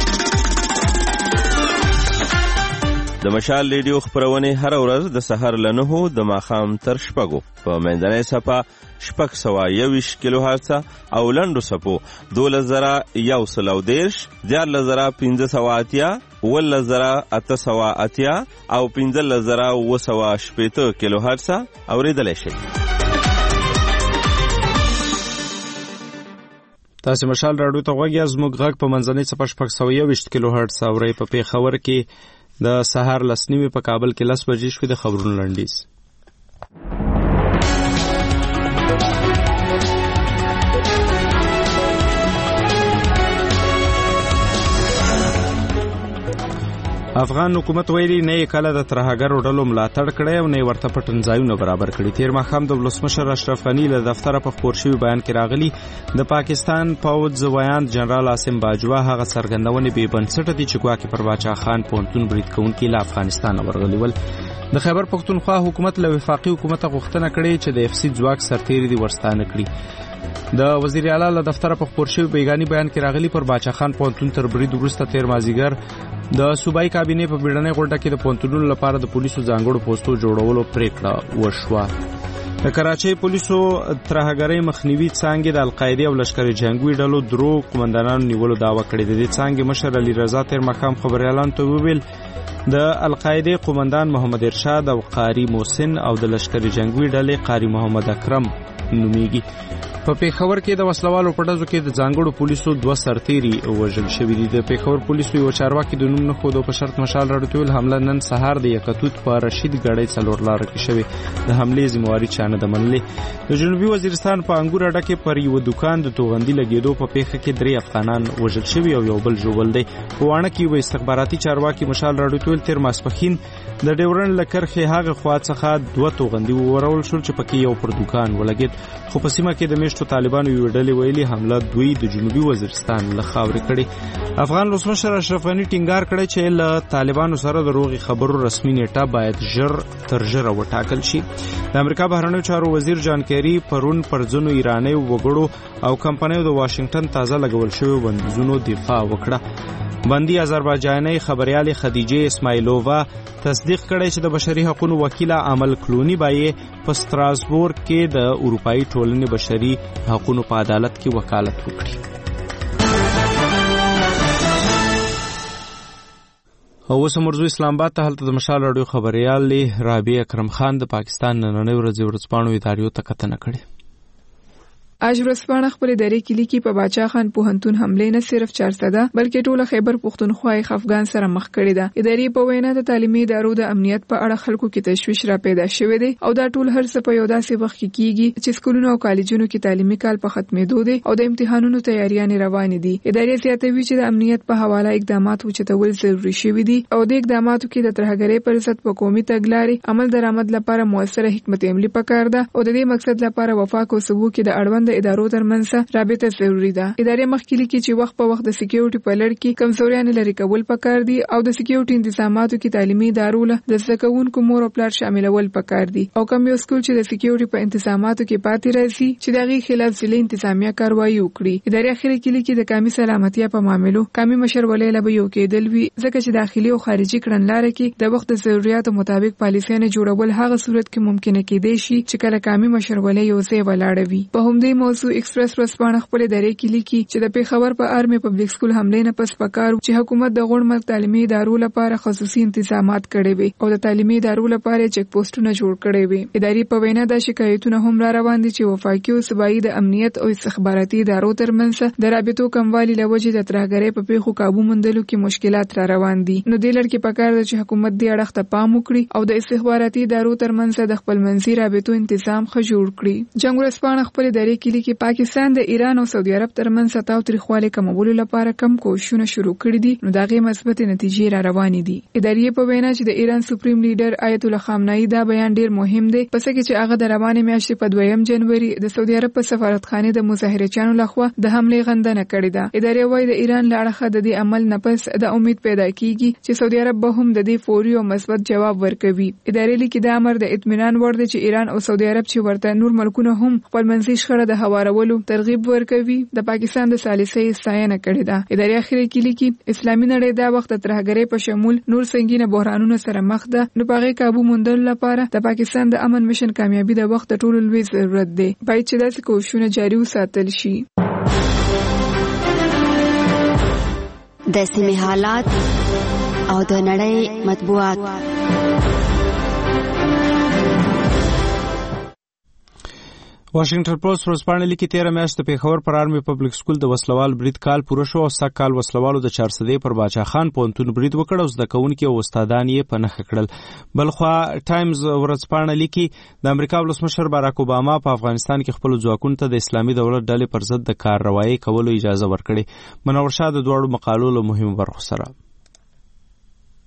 د مشال ریډیو خبرونه هر ورځ د سحر له نهو د ماښام تر شپږو په منځنۍ صفه شپږ سوه یوویشت کیلو هرڅه او لنډو صفو دولس زره یو سل او دېرش دیارلس زره پنځه سوه اتیا اوولس زره اته سوه اتیا او پنځلس زره اوه سوه شپېته کیلو هرڅه اورېدلی شئ. تاسو مشال راډیو ته غوږ یاست. زموږ غږ په منځنۍ صفه شپږ سوه یوویشت کیلو هرڅ اورئ. په پېښور کې د سهار لس نیمې، په کابل کې لس بجې شوې. د خبرونو لنډیز. افغان حکومت ویلي نه یې کله د ترهګرو ډلو ملاتړ کړی او نه یې ورته پټنځایونه برابر کړي. تېر ماښام د ولسمشر اشرف غني له دفتره په خپور شوي بیان کې راغلي د پاکستان پوځ ویاند جنرال عاصم باجوا هغه څرګندونې بې بنسټه دي چې ګواکې پر باچا خان پوهنتون برید کوونکي له افغانستان ورغلي ول. د خیبر پښتونخوا حکومت له وفاقي حکومت غوښتنه کړې چې د اف سی ځواک سرتېري دي ورستانه کړي. د وزیر اعلی له دفتره په خپور شوي بیګاني بیان کې راغلي پر باچا خان پوهنتون تر برید وروسته تېر مازدیګر د صوبایي کابینې په بیړنۍ غونډه کې د پوهنتونونو لپاره د پولیسو ځانګړو پوستو جوړولو پریکړه وشوه. د کراچۍ پولیسو ترهګرۍ مخنیوي څانګې د القاعدې او لشکر جنګي ډلو درو قومندانانو نیولو دعوه کړې ده. د څانګې مشر علي رضا تېر ماښام خبريالانو ته وویل د القاعدې قومندان محمد ارشاد او قاری محسن او د لشکر جنگوي ډلې قاری محمد اکرم نومیږي. په پیښور کې د وسلوالو په ډزو کې د ځانګړو پولیسو دوه سرتېري وژل شوي دي. د پیښور پولیسو یو چارواکي د نوم نه ښودو په شرط مشال راډیو ویل حمله نن سهار د یکتوت په رشید ګړۍ څلور لاره کې شوې. د حملې ذمہواري چا نه ده منلې. د جنوبي وزیرستان په انګور اډه کې پر یو دکان د توغندي لګېدو په پیښه کې درې افغانان وژل شوي او یو بل ژوبل دی. په واڼه کې یو استخباراتي چارواکي مشال راډیو ویل تېر ماسپښین د ډیورن له کرښې هغه خوا څخه دوه توغندي وورول شول چې پکې یو پر دکان ولګېد. خو په سیمه کې د میشتو طالبانو یو ډلې ویلي حمله دوی د جنوبي وزیرستان له خاورې کړې. افغان ولسمشر اشرف غني ټینګار کړی چې له طالبانو سره د روغې خبرو رسمي نیټه باید ژر تر ژره وټاکل شي. د امریکا بهرنیو چارو وزیر جان کیری پرون پر ځینو ایراني وګړو او کمپنیو د واشنگټن تازه لګول شوی بندیزونو دفاع وکړه. بندي آذربایجاني خبريالي خدیجه اسماعیلووا تصدیق کړی چې د بشري حقوقو وکیله عمل کلونی باندې په ستراسبورګ کې د اروپאי ټولنې بشري حقوقو په عدالت کې وکالت وکړي. او اوس مرزو اسلام آباد ته هلته د مشال راډیو خبريالي رابعه اکرم خان د پاکستان نننۍ ورځې ورځپاڼو ادارو ته کتنه کړې. آج ورځپاڼه خپل ادارې کې لیکي په باچا خان پوهنتون حمله نه صرف چار سده بلکې ټوله خیبر پښتونخوا افغان سره مخ کړی ده. ادارې په وینا د تعلیمي ادارو د امنیت په اړه خلکو کې تشویش را پیدا شوی دی او دا ټول هر څه په یو داسې وخت کې کیږي چې سکولونو او کالجونو کې تعلیمي کال په ختمېدو دی او د امتحانونو تیاریانې روانې دي. ادارې زیاتوي چې د امنیت په حواله اقدامات وچتول ضروري شوي دي او د اقداماتو کې د ترهګرۍ پر ضد په قومي تګلارې عمل درآمد لپاره موثره حکمت عملي پکار ده او د دې مقصد لپاره وفاق او ثبوت کې د اړوند ادارو ترمنځ رابطه ضروری ده. ادارې مخکې لیکي چې وخت په وخت د سکیورټي په لړ کې کمزوریاں لري کول پکار دي او د سکیورټي تنظیماتو کې تعلیمي ادارو له د زکونکو مور او پلار شاملول پکار دي او کوم یو سکول چې د سکیورټي په تنظیماتو کې پاتې راځي چې دغه خلاف ضلع انتظامیه کاروایی وکړي. ادارې اخر کې لیکي د کمی سلامتیا په معاملو کمی مشرولې لبه یو کېدل وی ځکه چې داخلي او خارجي کړنلارې کې د وخت د ضرورتو مطابق پالیسیانه جوړول هغه صورت کې ممکنه کېدای شي چې کله کمی مشرولې یو ځای ولاړ وي. په همدې موضوع ایکسپریس ورځپاڼه خپل ادارې کې لیکي چې د پیښور په آرمي پبلک سکول حمله نه پس پکار چې حکومت د غوړ ملک تعلیمي ادارو لپاره خصوصي تنظیمات کړي وي او د تعلیمي ادارو لپاره چک پوسټونه جوړ کړي وي. ادارې په وینا د شکایتونو هم را روان دي چې وفاقي او صوبایي د امنیت او استخباراتي ادارو ترمنځ د رابطو کموالی لوجې د ترهګرۍ په پیښو قابو موندلو کې مشکلات را روان دي. نو د لړ کې پکار دي چې حکومت دې اړه ته پام وکړي او د استخباراتي ادارو ترمنځ د خپل منځي رابطو تنظیم ښه جوړ کړي. جنگ ورځپاڼه خپل ادارې کې لیکي پاکستان د ایران او سعودي عرب ترمنځ ستاو تریخواله کمولو لپاره کم کوښښونه شروع کړي دي نو دغه مثبت نتیجې را روانې دي. ادارې په وینا چې د ایران سپریم لیډر آیت الله خامنه‌ای دا بیان ډیر مهم دی پس کې چې هغه د روانې میاشتې په دویم جنوري د سعودي عرب په سفارتخانه د مظاهرچیانو لخوا د حمله غندنه کړې ده. ادارې وايي د ایران لاړه د دې عمل نه پس د امید پیدا کیږي چې سعودي عرب به هم د دې فوري او مثبت جواب ورکوي. ادارې لیکي دا امر د اطمینان وړ دی چې ایران او سعودي عرب چې ورته نور ملکونه هم خپل منځي شخړه د هوارولو ترغیب ورکوي د پاکستان د ثالثي ستاینه کړې ده. ادارې اخر کې لیکي اسلامي نړۍ دا وخت ترهګرۍ په شمول نور سنگینه بحرانونو سره مخ ده نو په هغه قابو موندلو لپاره د پاکستان د امن مشن کامیابی د وخت ټولو لوی ضرورت دی. باید چې داسې کوښښونه جاري وساتل شي. د سیمې حالات او د نړۍ مطبوعات. واشنگټن پوسټ ورځپاڼه لیکي تیره میاشت د پیښور پر آرمي پبلک سکول د وسلوال برید کال پوره شو او سږ کال وسلوالو د چار سدې پر باچا خان پوهنتون برید وکړ او زده کوونکي او استادان یې په نښه کړل. بلخوا ټایمز ورځپاڼه لیکي د امریکا ولسمشر باراک اوباما په افغانستان کې خپل ځواکونو ته د اسلامي دولت ډلې پر ضد د کارروایي کولو اجازه ورکړې. منور شاه د دواړو مقالو له مهمو برخو سره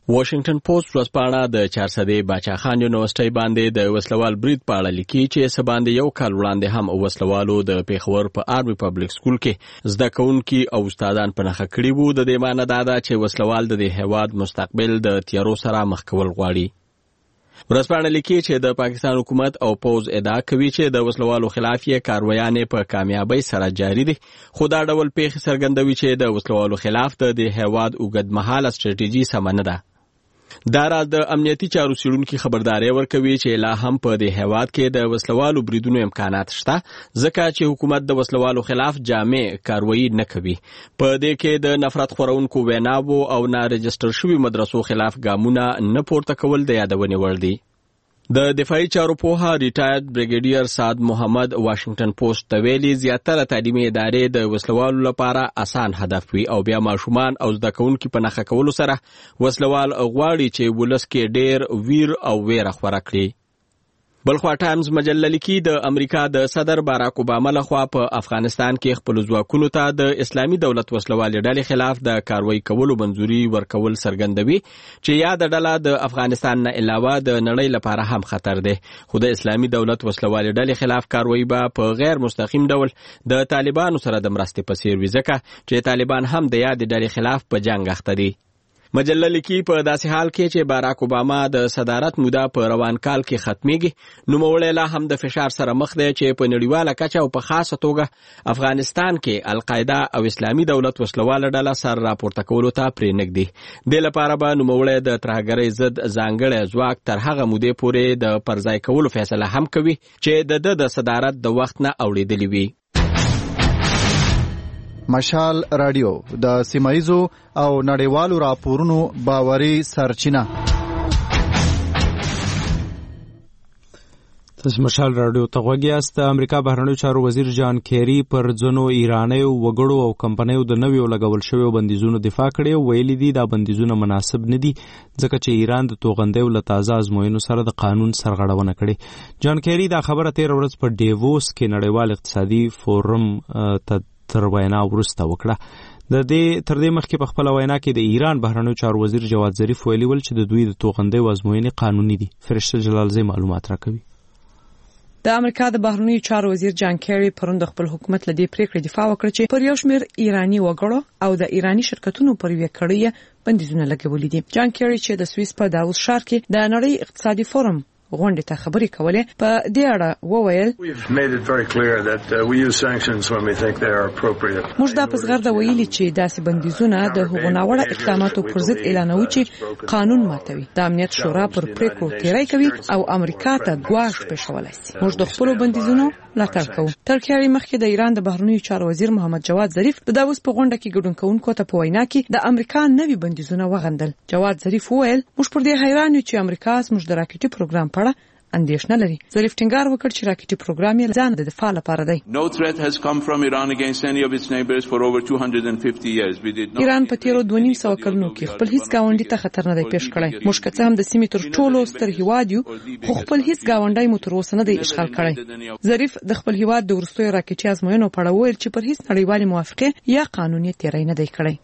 واشنگټن پوسټ ورځپاڼه د چارسدې باچا خان یونیورسيټي باندې د وسلوال برید په اړه لیکي چې سباند یو کال وړاندې هم وسلوالو د پیښور په آرمي پبلک سکول کې زده کوونکي او استادان په نخښه کړي وو. د دې معنی دا ده چې وسلوال د هیواد مستقبل د تیارو سره مخ کول غواړي. ورځپاڼه لیکي چې د پاکستان حکومت او پوز ادعا کوي چې د وسلوالو خلاف یې کاروایانې په کامیابی سره جاري دي، خو دا ډول پیښې څرګندوي چې د وسلوالو خلاف د هیواد اوږدمهاله ستراتیژي سمه نه ده. دا راز د امنیتي چارو څېړونکي خبرداري ورکوي چې لا هم په دې هیواد کې د وسلوالو بریدونو امکانات شته، ځکه چې حکومت د وسلوالو خلاف جامع کاروایی نه کوي. په دې کې د نفرت خورونکو ویناوو او نه رجسټر شوي مدرسو خلاف ګامونه نه پورته کول د یادونې وړ دي. د دفاعي چارو پوها ریټایرډ بریګیډیر سعد محمد واشنگټن پوسټ ته ویلي زیاتره تعلیمي ادارې د وسلوالو لپاره اسان هدف وي او بیا ماشومان او زده کوونکي په نښه کولو سره وسلوال غواړي چې ولس کې ډېر ویر او ویره خوره کړي. بلخوا ټایمز مجله لیکي د امریکا د صدر باراک اوباما لخوا په افغانستان کې خپل ځواکونو ته د اسلامي دولت وسلوالې ډلې خلاف د کاروایی کولو منځوري ورکول څرګندوي چې یا د ډله د افغانستان نه علاوه د نړۍ لپاره هم خطر دی، خو د اسلامي دولت وسلوالې ډلې خلاف کاروایی به په غیر مستقیم ډول د طالبانو سره د مرستې په څیر وي، ځکه چې طالبان هم د یادې ډلې خلاف په جنګ اخته دي. مجله لیکي په داسې حال کې چې باراک اوباما د صدارت موده په روان کال کې ختميږي، نوموړی لا هم د فشار سره مخ دی چې په نړیواله کچه او په خاصه توګه افغانستان کې القاعده او اسلامي دولت وسلواله ډله سر راپورته کولو ته پرې نږدې. د لپاره به نوموړی د ترهګرۍ ضد ځانګړی ځواک تر هغه مودې پورې د پرځای کولو فیصله هم کوي چې د د صدارت د وخت نه اوړېدلی وي. مشال رادیو د سیمایزو او نړیوالو راپورونو باوري سرچینه. تاسو مشال رادیو ته غوږی یاست. امریکا بهرنیو چارو وزیر جان کیری پر ځنو ایرانیو وګړو او کمپنیو د نویو لګول شویو بندیزونو دفاع کړې، ویلي دي دا بندیزونه مناسب نه دي ځکه چې ایران د توغندیو له تازه ازموینو سره د قانون سرغړونه کړې. جان کیری دا خبره تیر ورځ په ډیووس کې نړیوال اقتصادي فورم ته تر وینا وروسته وکړه. د دې تر دې مخکې په خپل وینا کې د ایران بهرنیو چارو وزیر جواد ظریف ویلي ول چې د دوی د توغندیو ازموینې قانوني دي. فرشته جلالزی معلومات راکوي. د امریکا د بهرنیو چارو وزیر جان کیری پرون د خپل حکومت لدی پریکړه دفاع وکړه چې پر یو شمېر ایرانی وګړو او د ایرانی شرکتونو پر وکړې بندیزونه لګولې دي. جان کیری چې د سویس په داووس ښار کې د نړۍ اقتصادي فورم غونډه ته خبرې کولې په دې اړه وویل موږ دا په زغرده ویلي چې داسې بندیزونه د هغو ناوړه اقداماتو پر ضد اعلانوي چې قانون ماتوي. د امنیت شورا پر پریکړو تیری کوي او امریکا ته ګواښ پېښولی شي. موږ د خپلو بندیزونو ملاتړ کوو. تر کیری مخکې د ایران د بهرنیو چارو وزیر محمد جواد ظریف د داووس په غونډه کې ګډون کوونکو ته په وینا کې د امریکا نوي بندیزونه وغندل. جواد ظریف وویل موږ پر دې حیران یو چې امریکا زموږ د راکټي پروګرام په اړه اندېښنه لري. ظریف ټینګار وکړ چې راکټي پروګرام یې ځان د دفاع لپاره دی. ایران په تیرو دوه نیم سوه کلونو کې خپل هیڅ ګاونډي ته خطر نه دی پیښ کړی. موږ که څه هم د سیمې تر ټولو ستر هیواد یو، خو خپل هیڅ ګاونډی مو تر اوسه نه دی اشغال کړی. ظریف د خپل هیواد د وروستیو راکټي ازموینو په اړه وویل چې پر هیڅ نړیوالې موافقې یا قانوني تیری نه دی کړی.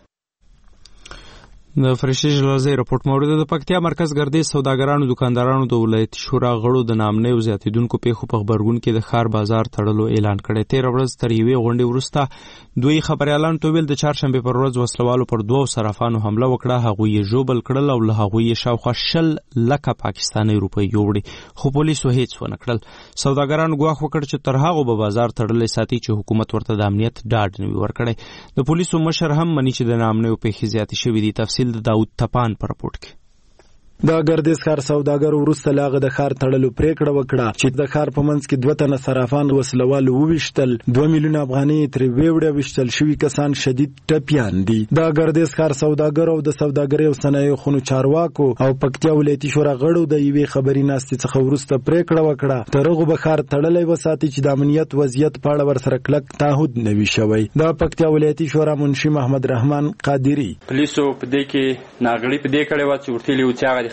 د فرشته جلالزی رپورټ مورد د پکتیا مرکز ګردې سوداګرانو دکاندارانو د ولایتي شورا غړو د نامنیو زیاتیدونکو پیښو په خبرګون کې د ښار بازار تړلو اعلان کړی. تیر ورځ تر یوې غونډې وروسته دوی خبريالانو ته ویل د چهارشنبه پر ورځ وسلوالو پر دوو صرافانو حمله وکړه، هغوی یې ژوبل کړل او له هغوی یې شاوخوا شل لکه پاکستاني روپۍ یوړې، خو پولیسو هیڅ ونه کړل. سوداګرانو ګواښ وکړ چې تر هغو به بازار تړلی ساتي چې حکومت ورته د امنیت ډاډ نه وي ورکړی. د پولیسو مشر هم مني چې د نامنیو پیښې زیاتې شوې دي. تفصیل د داود تپان پر رپورټ کې. د ګردیز ښار سوداګر وروسته لاغه د ښار تړلو پریکړه وکړه چې د ښار په منځ کې دوه تنه صرافان وسلوال وویشتل، دوه میلیونه افغانۍ ترې ویوړه. ویشتل شوي کسان شدید ټپیان دي. د ګردیز ښار سوداګر او د سوداګرۍ او صنایعو خونو چارواکو او پکتیا ولایتي شورا غړو د یوې خبري ناستې څخه وروسته پریکړه وکړه تر هغو به ښار تړلی وساتي چې د امنیت وضعیت په اړه ورسره کلک تعهد نه وي شوی. د پکتیا ولایتي شورا منشي محمد رحمان قادري پولیسو په دې کې ناغړي په دې کړې وه چې ورتلي و چې هغه د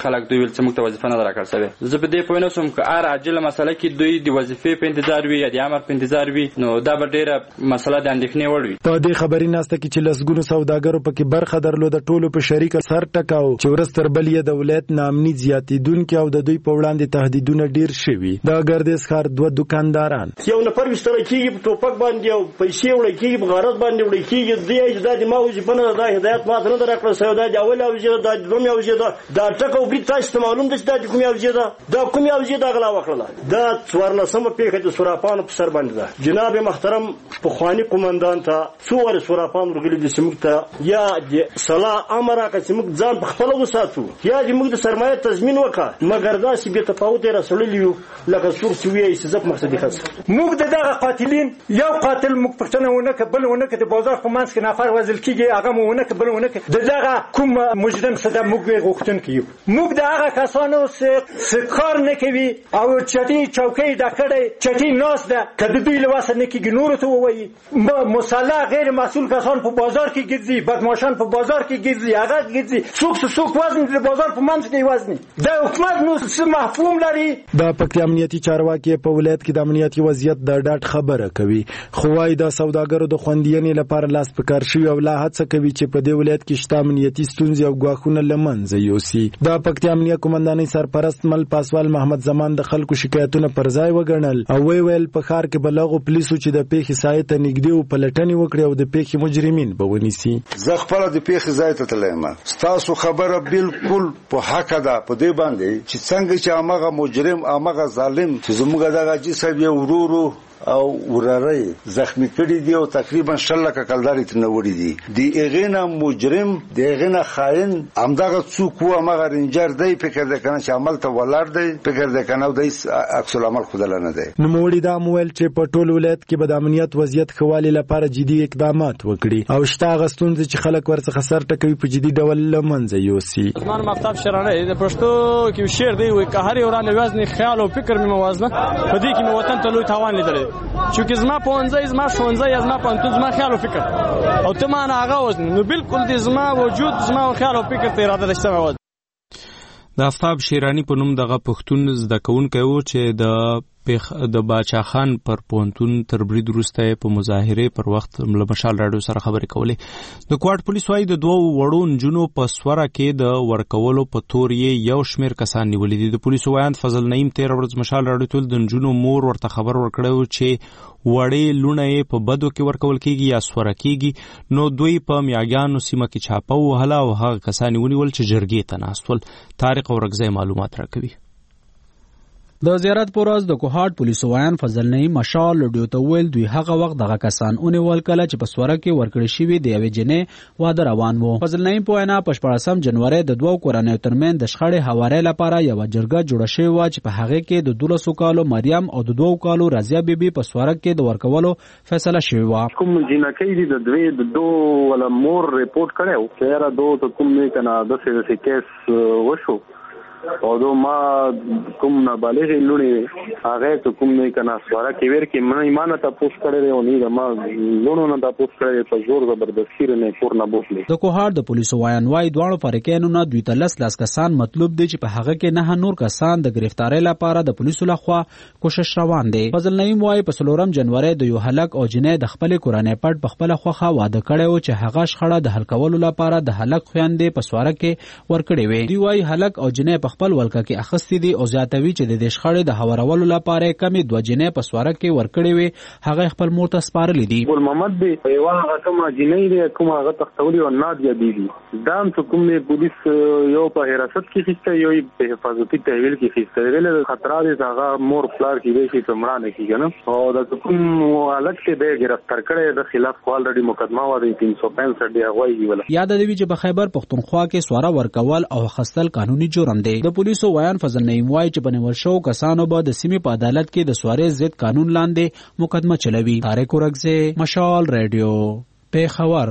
خلک دوی ول څه موږ ته وظیفه نه راکړ سوی. زه په دې پوه نه شوم که هر عاجله مسله کې دوی د وظیفې په انتظار وي یا د امر په انتظار وي نو دا به ډېره مسله د اندېښنې وړ وي. په دې خبري ناسته کې چې لسګونو سوداګرو پکې برخه درلوده ټولو په شریکه سر ټکاو چې ورځ تر بلې د ولایت ناامني زیاتېدونکي او د دوی په وړاندې تهدیدونه ډېر شوي. د ګردیز ښار دوه دکانداران یو نفر ویشتلی کېږي په ټوپک باندې او پیسې وړی کېږي په غارت باندې وړی کېږي دی چې دا د ما وظیفه نه ده دا هدایت ماته نه ده راکړل سوی دا د اول اوجې ده دا د دوم اوجې ده دا ټک او برید تاسو ته معلوم ده چې دا د کومې اوجې ده دا کومې اوجې ده غلا وکړله. دا څوارلسمه پېښه د سوراپانو په سر باندې ده. جناب محترم پخواني قومندان ته څو وارې سوراپان ورغلي دي چې موږ ته یا د سلا امر راکړه چې موږ ځان په خپله وساتو یا چې موږ د سرمایه تضمین وکړه مګر داسې بې تفاوت یې راسړلي یو لکه څوک چې وایي چې زه په مقصدي خاص موږ د دغه قاتلین یو قاتل موږ پوښتنه ونه کړه بل ونه کړه د بازار په منځ کې نفر وژل کېږي هغه مو ونه کړه بل ونه کړه د دغه کوم مجرم څه ده موږ یې غوښتونکي یو. موږ د هغه کسانو څه کار نه کوي او چټي چوکۍ ډک کړی چټي ناست ده که د دوی له وسه نه کېږي نورو ته ووایي مسلح غیر مسؤل کسان په بازار کې ګرځي بدماشان په بازار کې ګرځي هغه ګرځي څوک څوک وزن د بازار په منځ کې وزني د حکومت نو څه مفهوم لري. د پکتیا امنیتي چارواکي په ولایت کې د امنیتي وضعیت د ډاټ خبره کوي خو وايي د سوداګرو د خوندیانې لپاره لاس په کار شوی او لا هڅه کوي چې په دې ولایت کې شته امنیتي ستونزې او ګواښونه له منځه یوسي. د پکتیا امنیه قومندانۍ سرپرست مل پاسوال محمد زمان د خلکو شکایتونه پر ځای وګڼل او وی ویل په ښار کې بلغو پولیسو چې د پیښې ځای ته نږدې و پلټنې وکړي او د پیښې مجرمین به ونیسي. زه خپله د پیښې ځای ته تللی یم. ستاسو خبره بالکل په حقه ده په دې باندې چې څنګه چې همغه مجرم همغه ظالم چې زموږ دغه حاجي صاحب یې ورو ورو او وراره زخمی کړي دي او تقریبا شل لکه کلدارې ترنه وړي دي. د هغې نه مجرم د هغې نه خاین همدغه څوک و همغه رینجر دی فکر دی که نه چې عمل ته ولاړ دی فکر دی که نه او د هېڅ عکس العمل ښودلی نه دی. نوموړي دا هم وویل چې په ټول ولایت کې به د امنیت وضعیت ښه والي لپاره جدي اقدامات وکړي او شته هغه ستونزې چې خلک ورڅخه سر ټکوي په جدي ډول له منځه یوسي. زمان مفتاب شرانه د پښتو کې شعر دی وایي که هر یو رانه وزن خیال او فکر مې موازنه په دې کې مې وطن ته لوی تاوان لیدلی چونکه زما پونځه زما شونځه زما پانتون زما خیال او فکر او ته ما نه هغه وزن نو بالکل د زما وجود زما خیال او فکر ته اراده دشته وځي. د آفتاب شیرانی په نوم دغه پښتون زده کوونکی و چې د د باچا خان پر پونتون تر برید وروسته په مظاهره پر وخت له مشال راډیو سره خبرې کولې. د کوټ پولیس وايي د دوه وړو نجونو په سوره کې د ورکولو په تور یې یو شمیر کسان نیولې دي. د پولیسو وایي فضل نعیم تیر ورځ مشال راډیو ته د نجونو مور ورته خبر ورکړو چې وړې لونه یې په بدو کې ورکول کېږي یا سوره کېږي نو دوی په میاګانو سیمه کې چاپه وهله او هغه کسان ونیول چې جرګې ته ناستول. طارق اورګزی معلومات راکوي. د زیارت پر ورځ د کوهاټ پولیسو وایان فضل نعیم مشال لډیو ته ویل دوی هغه وخت دغه کسان اونیول کله چې په سوره کې ورکړی شوی د یوې جنې واده روان وو. فضل نعیم په وینا په شپاړسم جنوري د دوو کورنیو ترمنځ د شخړې هواري لپاره یو جرګه جوړه شوې و چې په هغه کې د دولسو کالو مریم او د دوو کالو رضیه بیبي په سوره کې د ورکولو فیصله شوې و. کوم جنکې دي د دوی د دوه ولا مور ریپورت کړو چې را دوه ته کوم نه کنه د څه کیس وشو او دو ما کوم نابالغ لونی هغه ته کوم نه کنه سواره کې ور کې من ایمان ته پوښ کړی او نه ما لونو نه ته پوښ کړی په زور زبردستی نه پور نه بوخلی. د کوهار د پولیسو وایان وای دوه فریقینو نه دوی تلس لاس کسان مطلوب دي چې په هغه کې نه نور کسان د گرفتاری لپاره د پولیسو لخوا کوشش روان دي. فضل نعیم وای په سلورم جنوري د یو هلاک او جنې د خپل کورانه پټ په خپل خوخه واده کړي او چې هغه شخړه د حل کولو لپاره د هلاک خويندې په سواره کې ورکړي وي. دی وای هلاک او جنې خپل ولکه کې اخستې دي او زیاتوي چې د دې شخړې د هوارولو لپاره کمی دوه جنې په سواره کې ورکړې وي هغه خپل مور ته سپارلې دي. ګل محمد دی یو هغه کوم جنې دی کوم هغه تختوري او نادیا بیبي دام ته کوم پولیس یو په حراست کې خسته یو په حفاظتي تحویل کې خسته ویل خطرات هغه مور پلار کې وی چې تمرانه کیږي نو او د کوم حالت کې به گرفتار کړي د خلاف الریډي مقدمه و د تین سو پنځه دی غوي ویل. یاد دی چې په خیبر پختونخوا کې سواره ورکول او خستل قانوني جرم دی. د پولیسو وایان فضل نعیم وای چې بنول شو کسانو به د سیمې په عدالت کې د سواره ضد قانون لاندې مقدمه چلوي. طارق اورګزی مشال رادیو پیښور.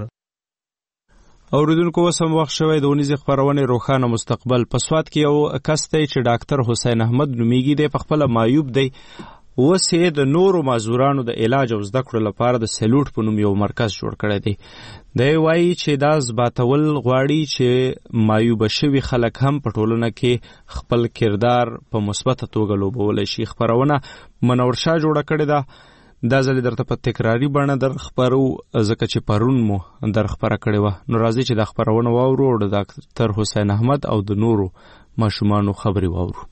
اوریدونکو وسم وخت شوی د ونیز خبرونه روخانه مستقبل په سواد کې یو کس دی چې ډاکټر حسین احمد نومیږي دی په خپل مایوب دی اوس یې د نورو معذورانو د علاج او زده کړو لپاره د سلوټ په نوم یو مرکز جوړ کړی دی. دی وایي چې دا ثباتول غواړي چې معیوبه شوي خلک هم په ټولنه کې خپل کردار په مثبته توګه لوبولی شي. خپرونه منور شاه جوړه کړې ده. دا ځلې درته په تکراري بڼه در خپرو ځکه چې پرون مو در خپره کړې وه. نو راځئ چې دا خپرونه واورو او د ډاکټر حسین احمد او د نورو ماشومانو خبرې واورو.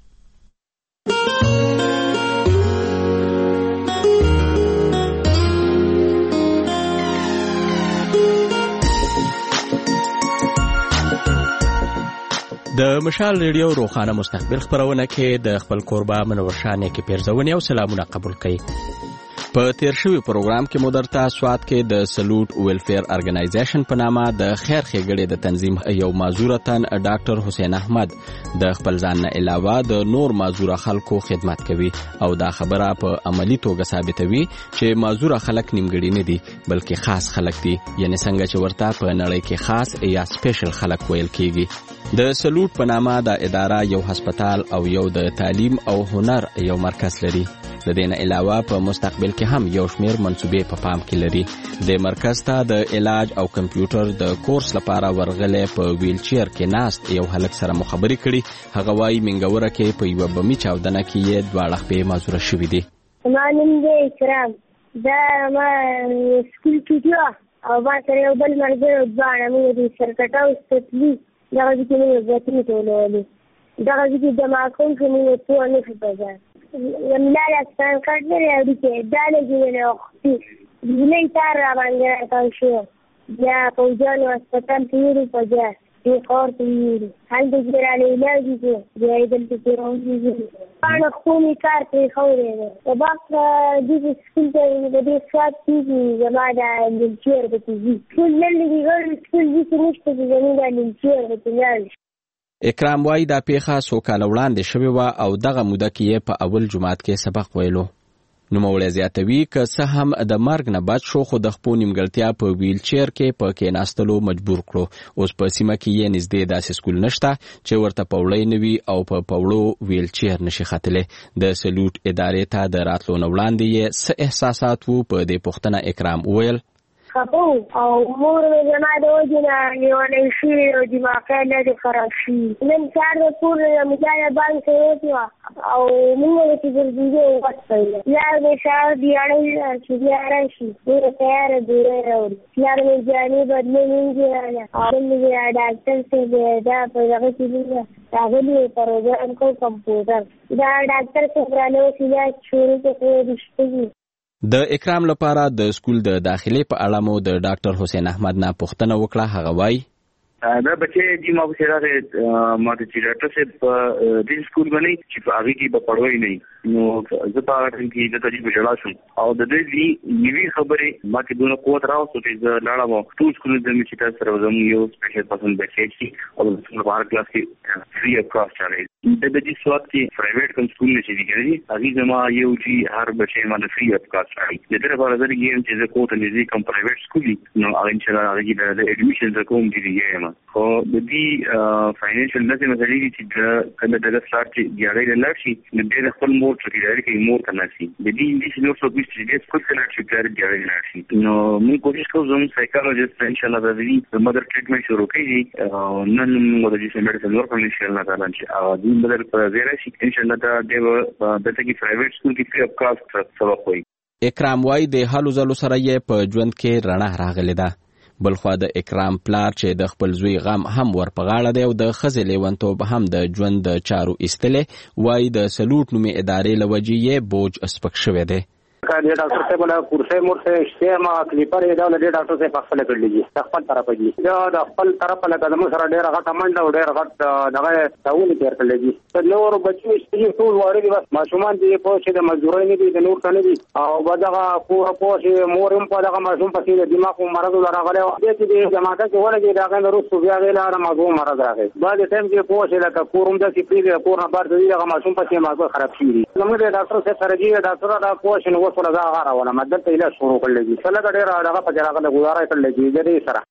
د مشال ریډیو روخانه مستقبل خبرونه کې د خپل کوربه منور شاه نیکې پیرزونې او سلامونه قبول کړئ. په تیر شوي پروګرام کې مو درته سوات کې د سلوټ ویلفیر ارګنایزیشن په نامه د خیر ښېګړې د تنظیم یو معذوره تن ډاکټر حسین احمد د خپل ځان نه علاوه د نور معذوره خلکو خدمت کوي او دا خبره په عملی توګه ثابتوي چې معذوره خلک نیمګړي نه دي بلکې خاص خلک دي، یعنی څنګه چې ورته په نړۍ کې خاص یا سپیشل خلک ویل کیږي. د سلوټ په نامه د اداره یو هسپتال او یو د تعلیم او هنر یو مرکز لري. د دې نه علاوه په مستقبل کې هم یو شمیر منصوبې په پام کې لري. د مرکز ته د علاج او کمپیوټر د کورس لپاره ورغلی په ویل چیر کې ناست یو هلک سره مو خبرې کړي. هغه وایي منګوره کې په یوه بمي چاودنه کې یې دواړه خپې معذوره شوي دي. زما نوم دی اکرام. دا ما سکول کې وه او ما سره یو بل ملګری دواړه موږ د سرکټه او ستتلي دغه ځای کې موږ زیاتونې ټولولې. دغه ځای کې جمع کوونکي موږ پوه نه شو په ځان ملا لاسپان کارت لري اړیکې دا لګېدلې وختي بجلۍ تار را باندې راکاو شو. بیا پوځیانو هسپتال ته یوړو په بیا پېښور ته یوړو. هلته چې رانه علاج وکړو بیا یې دلته تېروونکي پاڼه خو مې کار پرېښودی دی. د باغ دغې سکول ته د دې سوات کېږي زما دا ویلچیر پکې ځي. سکول دلته کې ګڼ سکول داسې نشته چې زموږ دا ویلچیر پکې لاړ شي. اکرام وایي دا پیښه څو کاله وړاندې شوې وه او دغه موده کې یې په اول جماعت کې سبق ویلو. نوموړی زیاتوي که څه هم د مرګ نه بچ شو خو د خپلو نیمګړتیا په ویل چیر کې په کېناستلو مجبور کړو. اوس په سیمه کې یې نږدې داسې سکول نشته چې ورته پوړی نه وي او په پوړو ویل چیر نشي ختلی. د سلوټ ادارې ته د راتلو نه وړاندې یې څه احساسات وو په دې پوښتنه اکرام وویل. خفه او مور مې زما د وجې نه لیونی شوې او دماغی لرې خراب شوي. نن سهار د کور نه مجاله بانک ته وتې وه او موږ ورته ګرځېدو وسپیله. پلار مې سهار بیاړی چې بیا راشي ډېره تیاره ډوډۍ راوړي. پلار مې جامې بدلې مینځي راله او بل مې ډاکټر صاحب دا په دغه کې موږ راغلي وو پروګرام کوو کمپیوټر دا ډاکټر صاحب رانه اوس علاج شروع کړی رښتګي. د اکرام لپاره د سکول د داخلي په اړه مو د ډاکټر حسین احمد نه پوښتنه وکړه. هغه وایي دا بچی جی ما پسې راغی ما ته چې ډاکټر صاحب په دې سکول باندې چې په هغې کې به پړوی نه وي نو زه په هغه ټایم کې دلته په ژړا شوم او د دې نوي خبرې ما کې دونه قوت راوستو چې زه لاړم او ټول سکولونه ته مې چې تاسو سره زموږ یو سپیشل پرسن بچی شي او د سکول په هر کلاس کې فري اف کاسټ چالي. د دې سواد کې پرایویټ کوم سکول نه چې دي کړي هغې زما یو چې هر بچی ما د فري اف کاسټ چالي. د دې لپاره زه یم چې زه کوته نږدې کوم پرایویټ سکول نو هغه انشاءالله هغې د اډمیشن زه کوم چې دی یم خو د دې فاینانشل داسې مسلې دي چې کله دغه سلار چې دیاړی له لاړ شي نو بیا د خپل مور څخه ډایرکټ مور ته لاړ شي. د دې انګلیسي نور څوک نشته چې سکول ته لاړ شي بیا دیاړی لاړ شي. نو موږ کوشش کوو زموږ سایکالوجست انشاءالله د دې مدر ټریټمنټ شروع کړي او نن موږ د دې میډیسن ورکړو انشاءالله تعالی چې او دې بدل پر ځای راشي انشاءالله دا د دته کې پرایویټ سکول کې فری اف کاسټ سبق وایي. اکرام وایي د هلو ځلو سره یې په ژوند کې رڼا راغلې ده. بلخوا د اکرام پلار چې د خپل زوی غم هم ور په غاړه دی او د ښځې لیونتوب هم د ژوند د چارو ایستلې وایي د سلوټ نومې ادارې له وجې یې بوج سپک شوی دی. دې ډاکټر صاحب له کورسې مورسې شته ما کلیپر یې دا له ډاکټر صاحب په خپل کړل دي خپل طرف دی دا د خپل طرف له قدم سره ډېر غټ منډه او ډېر غټ دغه تاول تیر کړل دي. په نور بچو چې ټول واره دي بس ماشومان دي په چې د مزدورۍ نه دي د نور څه نه دي او بدغه کور په چې مور هم په دغه ماشوم په د دماغ مرض راغلی او دې چې جماعت کې ولګي دا غن روس بیا غیلا موضوع مرض راغی. بعد ټیم کې په چې لکه کورم د سپری کور نه بار دی هغه ماشوم په چې ماغه خراب شي. موږ د ډاکټر صاحب سره دی ډاکټر دا کوښښ نو وسوله دا غاره ولا مدد ته علاج شروع کړل دي. سره ډېر هغه په جراغه له گزاره کړل دي د دې سره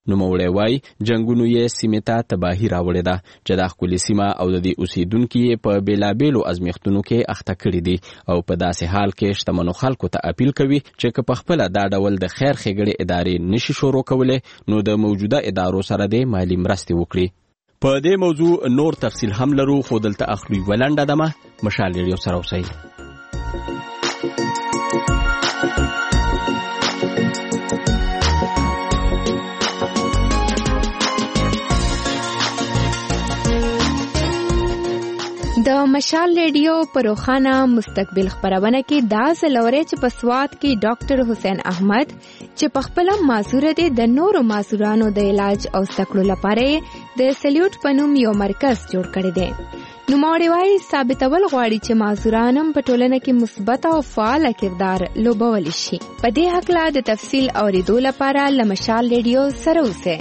نوموړی وایي جنگونو یې سیمې ته تباهي راوړې ده چې دا ښکلې سیمه او د دې اوسیدونکي یې په بېلابېلو ازمیښتونو کې اخته کړي دي او په داسې حال کې شتمنو خلکو ته اپیل کوي چې که پخپله دا ډول د خیر ښېګړې ادارې نشي شروع کولی نو د موجوده ادارو سره د مالي مرستې وکړي. په دې موضوع نور تفصیل هم لرو خو دلته اخلو یوه لنډه دمه. مشال ریډیو سره اوسئ. د مشال ریډیو په روښانه مستقبل خبرونه کې دا ځلوري چې په سوات کې ډاکټر حسین احمد چې په خپل معذور دي د نورو معذورانو د علاج او زدهکړو لپاره د سلیوټ په نوم یو مرکز جوړ کړی دی. نوموړی وایي ثابتول غواړي چې معذوران هم په ټولنه کې مثبت او فعال کردار لوبولی شي. په دې هکله د تفصیل اوریدو لپاره له مشال ریډیو سره اوسئ.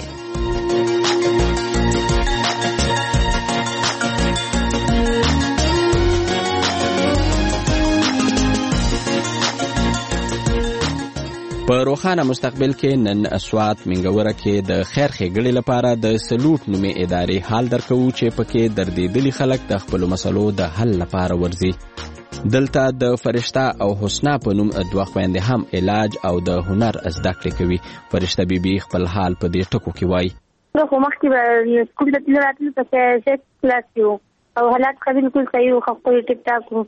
په روښانه مستقبل کې نن سوات منګوره کې د خیر ښېګړې لپاره د سلوټ نومې ادارې حال درکوو چې پکې دردېدلي خلک د خپلو مسلو د حل لپاره ورځي. دلته د فرشته او حسنا په نوم دوه خویندې هم علاج او د هنر زده کړې کوي. فرشته بیبي خپل حال په دې ټکو کې وایي. خو مخکې به سکول ته تلو راتلو په سیکس کلاس کې وو او حالات که بالکل صحیح وو، ښه ښکلي ټیک ټاک وو.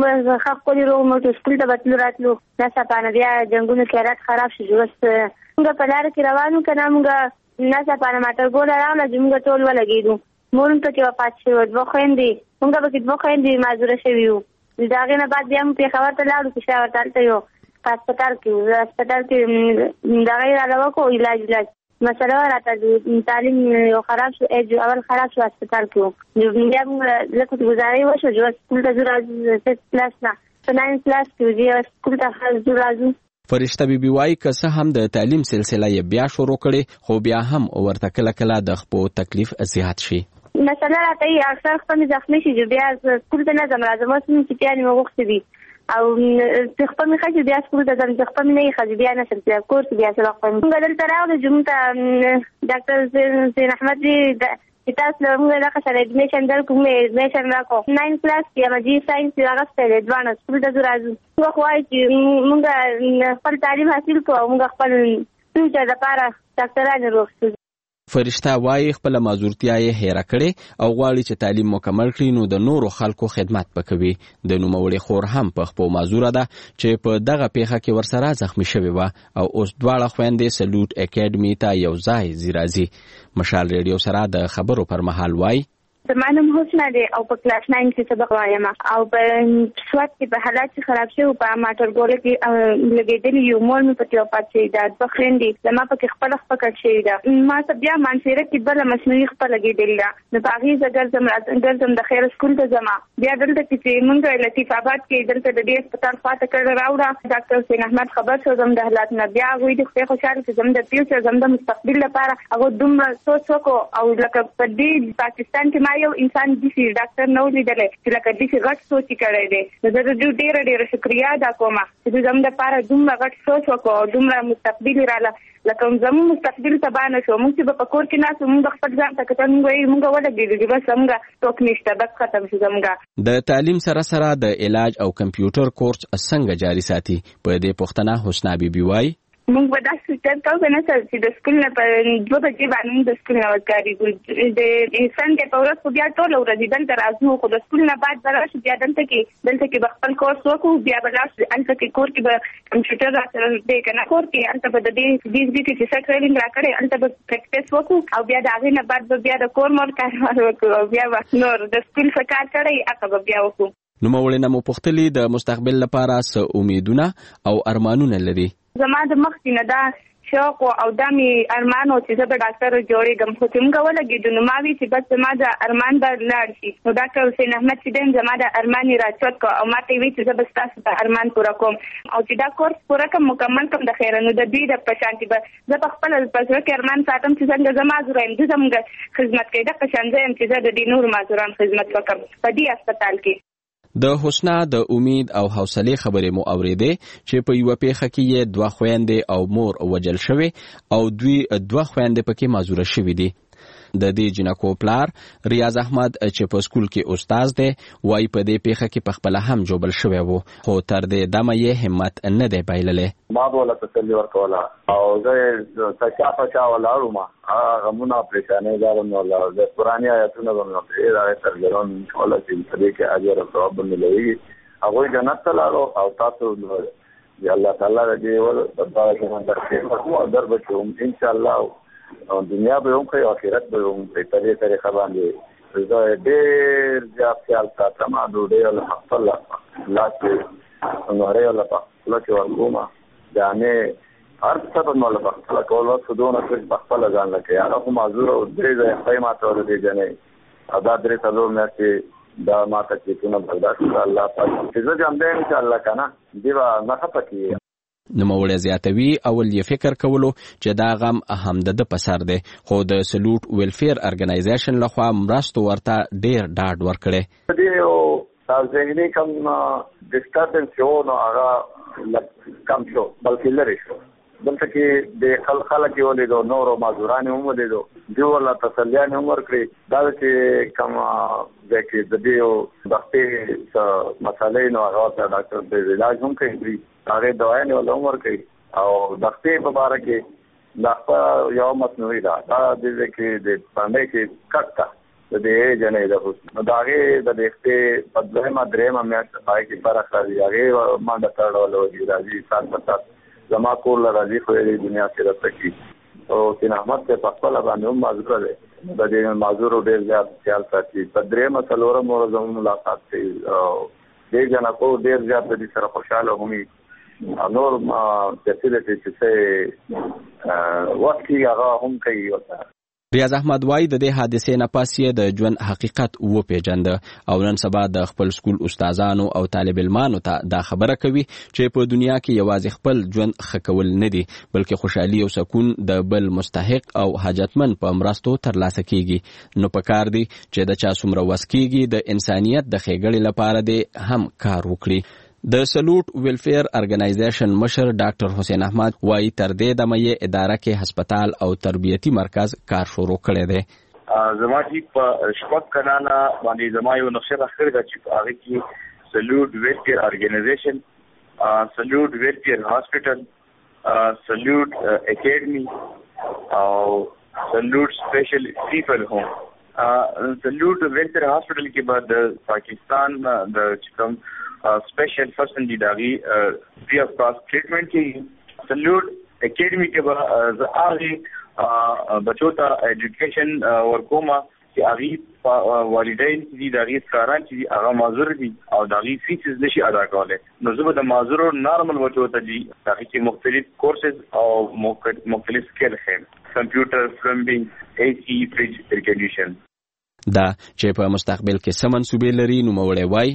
ښه ښکلي روغ موټو سکول ته به تلو راتلو. ناڅاپانه بیا جنګونو کې حالات خراب شو. اوس موږ په لاره کې روان وو که نه، موږ ناڅاپانه ماټرګوله راغله چې موږ ټول ولګېدو. مور هم پکې وفات شوی، دوه خویندې، موږ پکې دوه خویندې معذوره شوي وو. د هغې نه بعد بیا موږ پېښور ته لاړو، پېښور ته هلته یو په هسپتال کې وو. هسپتال کې د هغې راله وکړو علاج علاج مسله راته تعلیم یو خراب شو، اول خراب شو، هسپتال کې وو. بیا موږ لکه ګزارې وشو چې سکول ته ځو راځو، سکس کلاس نه په ناین کلاس کې وو، سکول ته ځو راځو. فرشته بیبي وایي که څه هم د تعلیم سلسله یې بیا شروع کړې خو بیا هم ورته کله کله د خپو تکلیف زیات شي. مسله راته یې اکثر خپل مې زخمي شي چې بیا سکول ته نه ځم راځم. اوس مې چټیانې مې غوښتې دي او خپل مې ښه چې بیا سکول ته ځم، چې خپل مې نه یې ښه چې بیا نه شم چې کور کې بیا سبق وایم. موږ دلته راغلو چې موږ ته ډاکټر حسین احمد جي چې تاسو له موږ دغه سره اډمیشن درکړو، موږ اډمیشن راکړو. ناین کلاس کې یم، جي ساینس یې اخیستی دی، دواړه سکول ته ځو راځو. موږ وایو چې موږ خپل تعلیم حاصل کړو او موږ خپل فیوچر لپاره ډاکټران روغ شو. فرشته وایي خپله معذورتیا یې هیره کړې او غواړي چې تعلیم مکمل کړي نو د نورو خلکو خدمت وکوي. د نوموړې خور هم په خپو معذوره ده چې په دغه پیښه کې ورسره زخمی شوې وه او اوس دواړه خویندې سلوټ اکیډمي ته یو ځای ځي راځي. مشال ریډیو سره د خبرو پر مهال وایي زما نوم حسنه دی او په کلاس ناین کې سبق وایم او په سوات کې په حالات چې خراب شوي په ماټرګوله کې لګېدلي یو. مور مې پکې وفات شوې ده، دوه خویندې زما پکې خپله خپه کټ شوې ده. ما ته بیا مانسیره کې بله مصنوعي خپه لګېدلې ده، نو په هغې زه ګرځم ګرځم د خیر سکول ته ځم. بیا دلته کې چې مونږ لطیف آباد کې دلته د دې هسپتال خواته کړه راوړه، ډاکټر حسین احمد خبر شو زم د حالات نه. بیا هغوی د خدای خوشحاله چې زم د فیوچر زم د مستقبل لپاره هغه دومره سوچ وکړو او لکه په دې پاکستان کې ما یو انسان داسې ډاکټر نه و لیدلی چې لکه داسې غټ سوچ یې کړی دی. نو زه د دوی ډېره ډېره شکریا ادا کوم چې دوی زموږ دپاره دومره غټ سوچ وکړو او دومره مستقبل یې راله. لکه زموږ مستقبل تباه نه شو، موږ چې به په کور کې ناست وو موږ خپل ځان ته کتل، موږ وایي موږ ولګېدو چې بس زموږ څوک نشته، بس ختم شو زموږ. د تعلیم سره سره د علاج او کمپیوټر کورس څنګه جاري ساتي؟ په دې پوښتنه حسنا بیبي وایي موږ به داسې چل کوو که نه سر چې د سکول نه په دوه بجې باندې موږ د سکول نه وکارېږو. د سنډې په ورځ خو بیا ټوله ورځ دلته راځو، خو د سکول نه بعد به راشو بیا دلته کې دلته کې به خپل کورس وکړو. بیا به راشو هلته کې کور کې به کمپیوټر را سره دی که نه، کور کې هلته به د دې ډي اس بي کې چې څه ټریننګ را کړی هلته به پریکټس وکړو او بیا د هغې نه بعد به بیا د کور مور کارونه وکړو او بیا به نور د سکول څه کار کړی هغه به بیا وکړو. نوموړې نه مو پوښتلي د مستقبل لپاره څه امیدونه او ارمانونه لري. زما د مخکې نه دا شوق او دا مې ارمان و چې زه به ډاکټر جوړېږم، خو چې موږ ولګېدو نو ما وی چې بس زما د ارمان به لاړ شي. نو ډاکټر حسین احمد چې دی زما د ارمان یې راچوت کړ او ما ته یې وی چې زه به ستاسو د ارمان پوره کوم او چې دا کورس پوره کړم مکمل کړم د خیره. نو د دوی د په شانتې به زه په خپله په زړه کې ارمان ساتم چې څنګه زه معذوره یم، زه زموږ خدمت کوي دغه شان زه یم چې زه د دې نورو معذوران خدمت وکړم په دې هسپتال کې. د حسنا د امید او حوصله خبرې مو اورېدې چې په یو پیخه کې یې دوه خويندې او مور وجل شوی او دوی دوه خويندې پکې معذوره شوی دي. د دې جنکو پلار ریاض احمد چې په سکول کې استاد دی وای په دې پیخه کې په خپل هم جوبل شوی وو خو تر دې دمه یې همت نه دی بایللې. ما بوله تسلی ورکوله او زه سچا پچا ولاړم هغه مونږه پریشانې دارم ولا د قرآني آیاتونو باندې پرې راځي ترګرون ولا چې دې کې اجر او ثواب ملوي هغه جنت ته لاړو او تاسو دی الله تعالی دې ول د بارک من درکې او در بچوم ان شاء الله او دنیا به هم کوي آخرت به هم په دې طریقه باندې زه ډېر زیات خیال ساتم او ډېر له خپل لاس نورې ولا په لکه ورکوما ځانې هر څه په مال په خپل کول او سودونه په خپل ځان لکه هغه هم معذور او درې ځای قیمت ورته جنې ادا درې څلور مې دا ماته چې څنګه برداشت الله پاک چې زه هم دې ان شاء الله کنه دیوا نه خپکی نوموړی زیاتوي اول یې فکر کولو چې دا غم هم د په سر دی خو د سلوټ ویلفیر ارګنایزیشن لخوا مرستو ورته ډیر ډاډ ورکړي. دی او ذهني کم ډیسټربنس یو نو هغه کم شو بلکې لري شو دلته کې د خلک خلک یو لیدو نورو معذوران هم لیدو دی ولا تسلیان هم ورکړي دا چې کم د کې د دیو دغه مسالې نو هغه ډاکټر د علاج هم کوي هغه دوايانې ول عمر کوي او دغه په اړه کې دا یو مصنوعي دا د دې کې د باندې کې کټه د دې جنې د نو داغه د دې په دغه درېما مې پای کې فرق راځي هغه ما د تړلو دی راځي سات پات زما کول راځي خو دې دنیا کې راځي او چې احمد په خپل باندې هم معذور دی د دې معذور ډېر زیات خیال ساتي په درېما څلورم ورځ ملاقات کوي او دې جنا کو ډېر زیات دې سره خوشاله همي نور ما فیسیلیټی چې وخت کې هغه هم کوي وته. ریاض احمد وای د دې حادثې نه پس یې د ژوند حقیقت و پیژند او نن سبا د خپل سکول استادانو او طالب علمانو ته دا خبره کوي چې په دنیا کې یوازې خپل ژوند خکول نه دي بلکې خوشحالي او سکون د بل مستحق او حاجتمن په مرستو ترلاسه کیږي. نو پکار دی چې د چا څومره وس کیږي د انسانیت د ښېګړې لپاره دې هم کار وکړي. د سلوټ ویلفیر ارګنایزیشن مشر ډاکټر حسین احمد وایي تر دې دمه یې اداره کې هسپتال او تربیتی مرکز کار شروع کړی دی. زما چې په شپږ کلانه باندې زما یو نقشه راخړې ده چې په هغه کې سلوټ ویلفیر ارګنایزیشن سلوټ ویلفیر هاسپټل سلوټ اکیډمي او سلوټ سپیشل پیپل ہوم سلوټ ویلفیر هاسپټل کې بعد پاکستان د چکم स्पेशल पर्सन दी दागी फ्री ऑफ कॉस्ट ट्रीटमेंट की सल्यूट एकेडमी के बाद आगे बच्चों का एजुकेशन और कोमा कि आगे वालिदैन की दागी कारान की आगा माजूर भी और दागी फीस नशी अदा करे नज़ुब द माजूर और नॉर्मल बच्चों ता जी दागी के मुख्तलिफ कोर्सेज और मुख्तलिफ स्किल हैं computer plumbing AC fridge air condition دا چې په مستقبل کې سمن صوبې لري نو موړی وای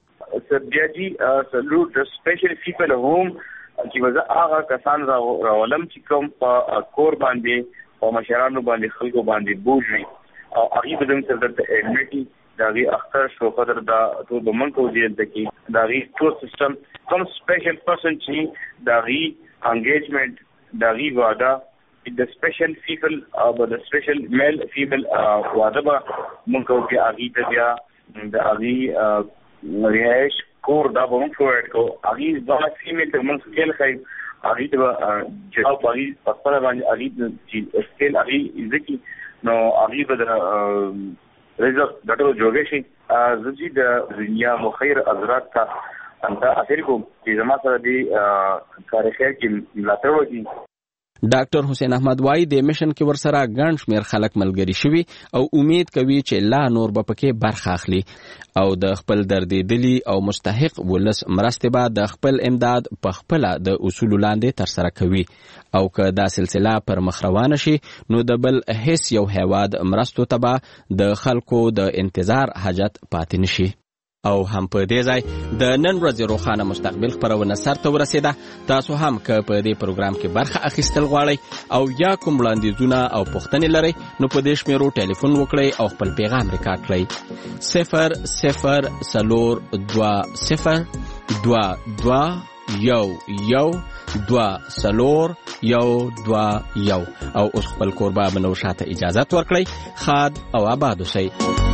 بیا جی سلوټ د سپیشل پیپل هوم چې وزه هغه کسان راولم چې کوم په کور باندې او مشرانو باندې خلکو باندې بوج وي او هغه بدن تر د اډمیټي داغي اختر شو قدر دا ټول د منکو دی د داغي ټول سیستم کوم سپیشل پرسن چې داغي انګیجمنٹ داغي واده د سپیشل پیپل او د سپیشل میل فیمیل واده به منکو کې هغه ته بیا د هغه رهائش کور دا به موږ پرووایډ کوو هغه دا فیمیل ته موږ سکیل ښایو هغه ته جواب هغه په خپله باندې هغه چې سکیل هغه ځکي نو هغه به د رزق ګټلو جوړی شي زه چې د دنیا مخیر حضرات ته انته اخر کوم چې زما سره دې کار خیر کې ملاتړ وکړي. ډاکټر حسین احمد وای د میشن کې ورسره ګڼ شمېر خلک ملګري شوي او امید کوي چې لا نور به پکې برخه اخلي او د خپل دردېدلي او مستحق ولس مرستې به د خپل امداد په خپله د اصولو لاندې ترسره کوي او که دا سلسله پر مخ روانه شي نو د بل هیڅ یو هیواد مرستو ته به د خلکو د انتظار حاجت پاتې نشي. او هم په دې ځای د نن ورځې روښانه مستقبل خپرونه سرته ورسېده. تاسو هم که په دې پروګرام کې برخه اخیستل غواړئ او یا کوم وړاندیزونه او پوښتنې لرئ نو په دې شمیرو ټلیفون وکړئ او خپل پیغام ریکارډ کړئ. صفر صفر څلور دوه صفر دوه دوه یو یو دوه څلور یو دوه یو. او اوس خپل کوربه منو شاته اجازه ورکړئ. خاد او آباد اوسئ.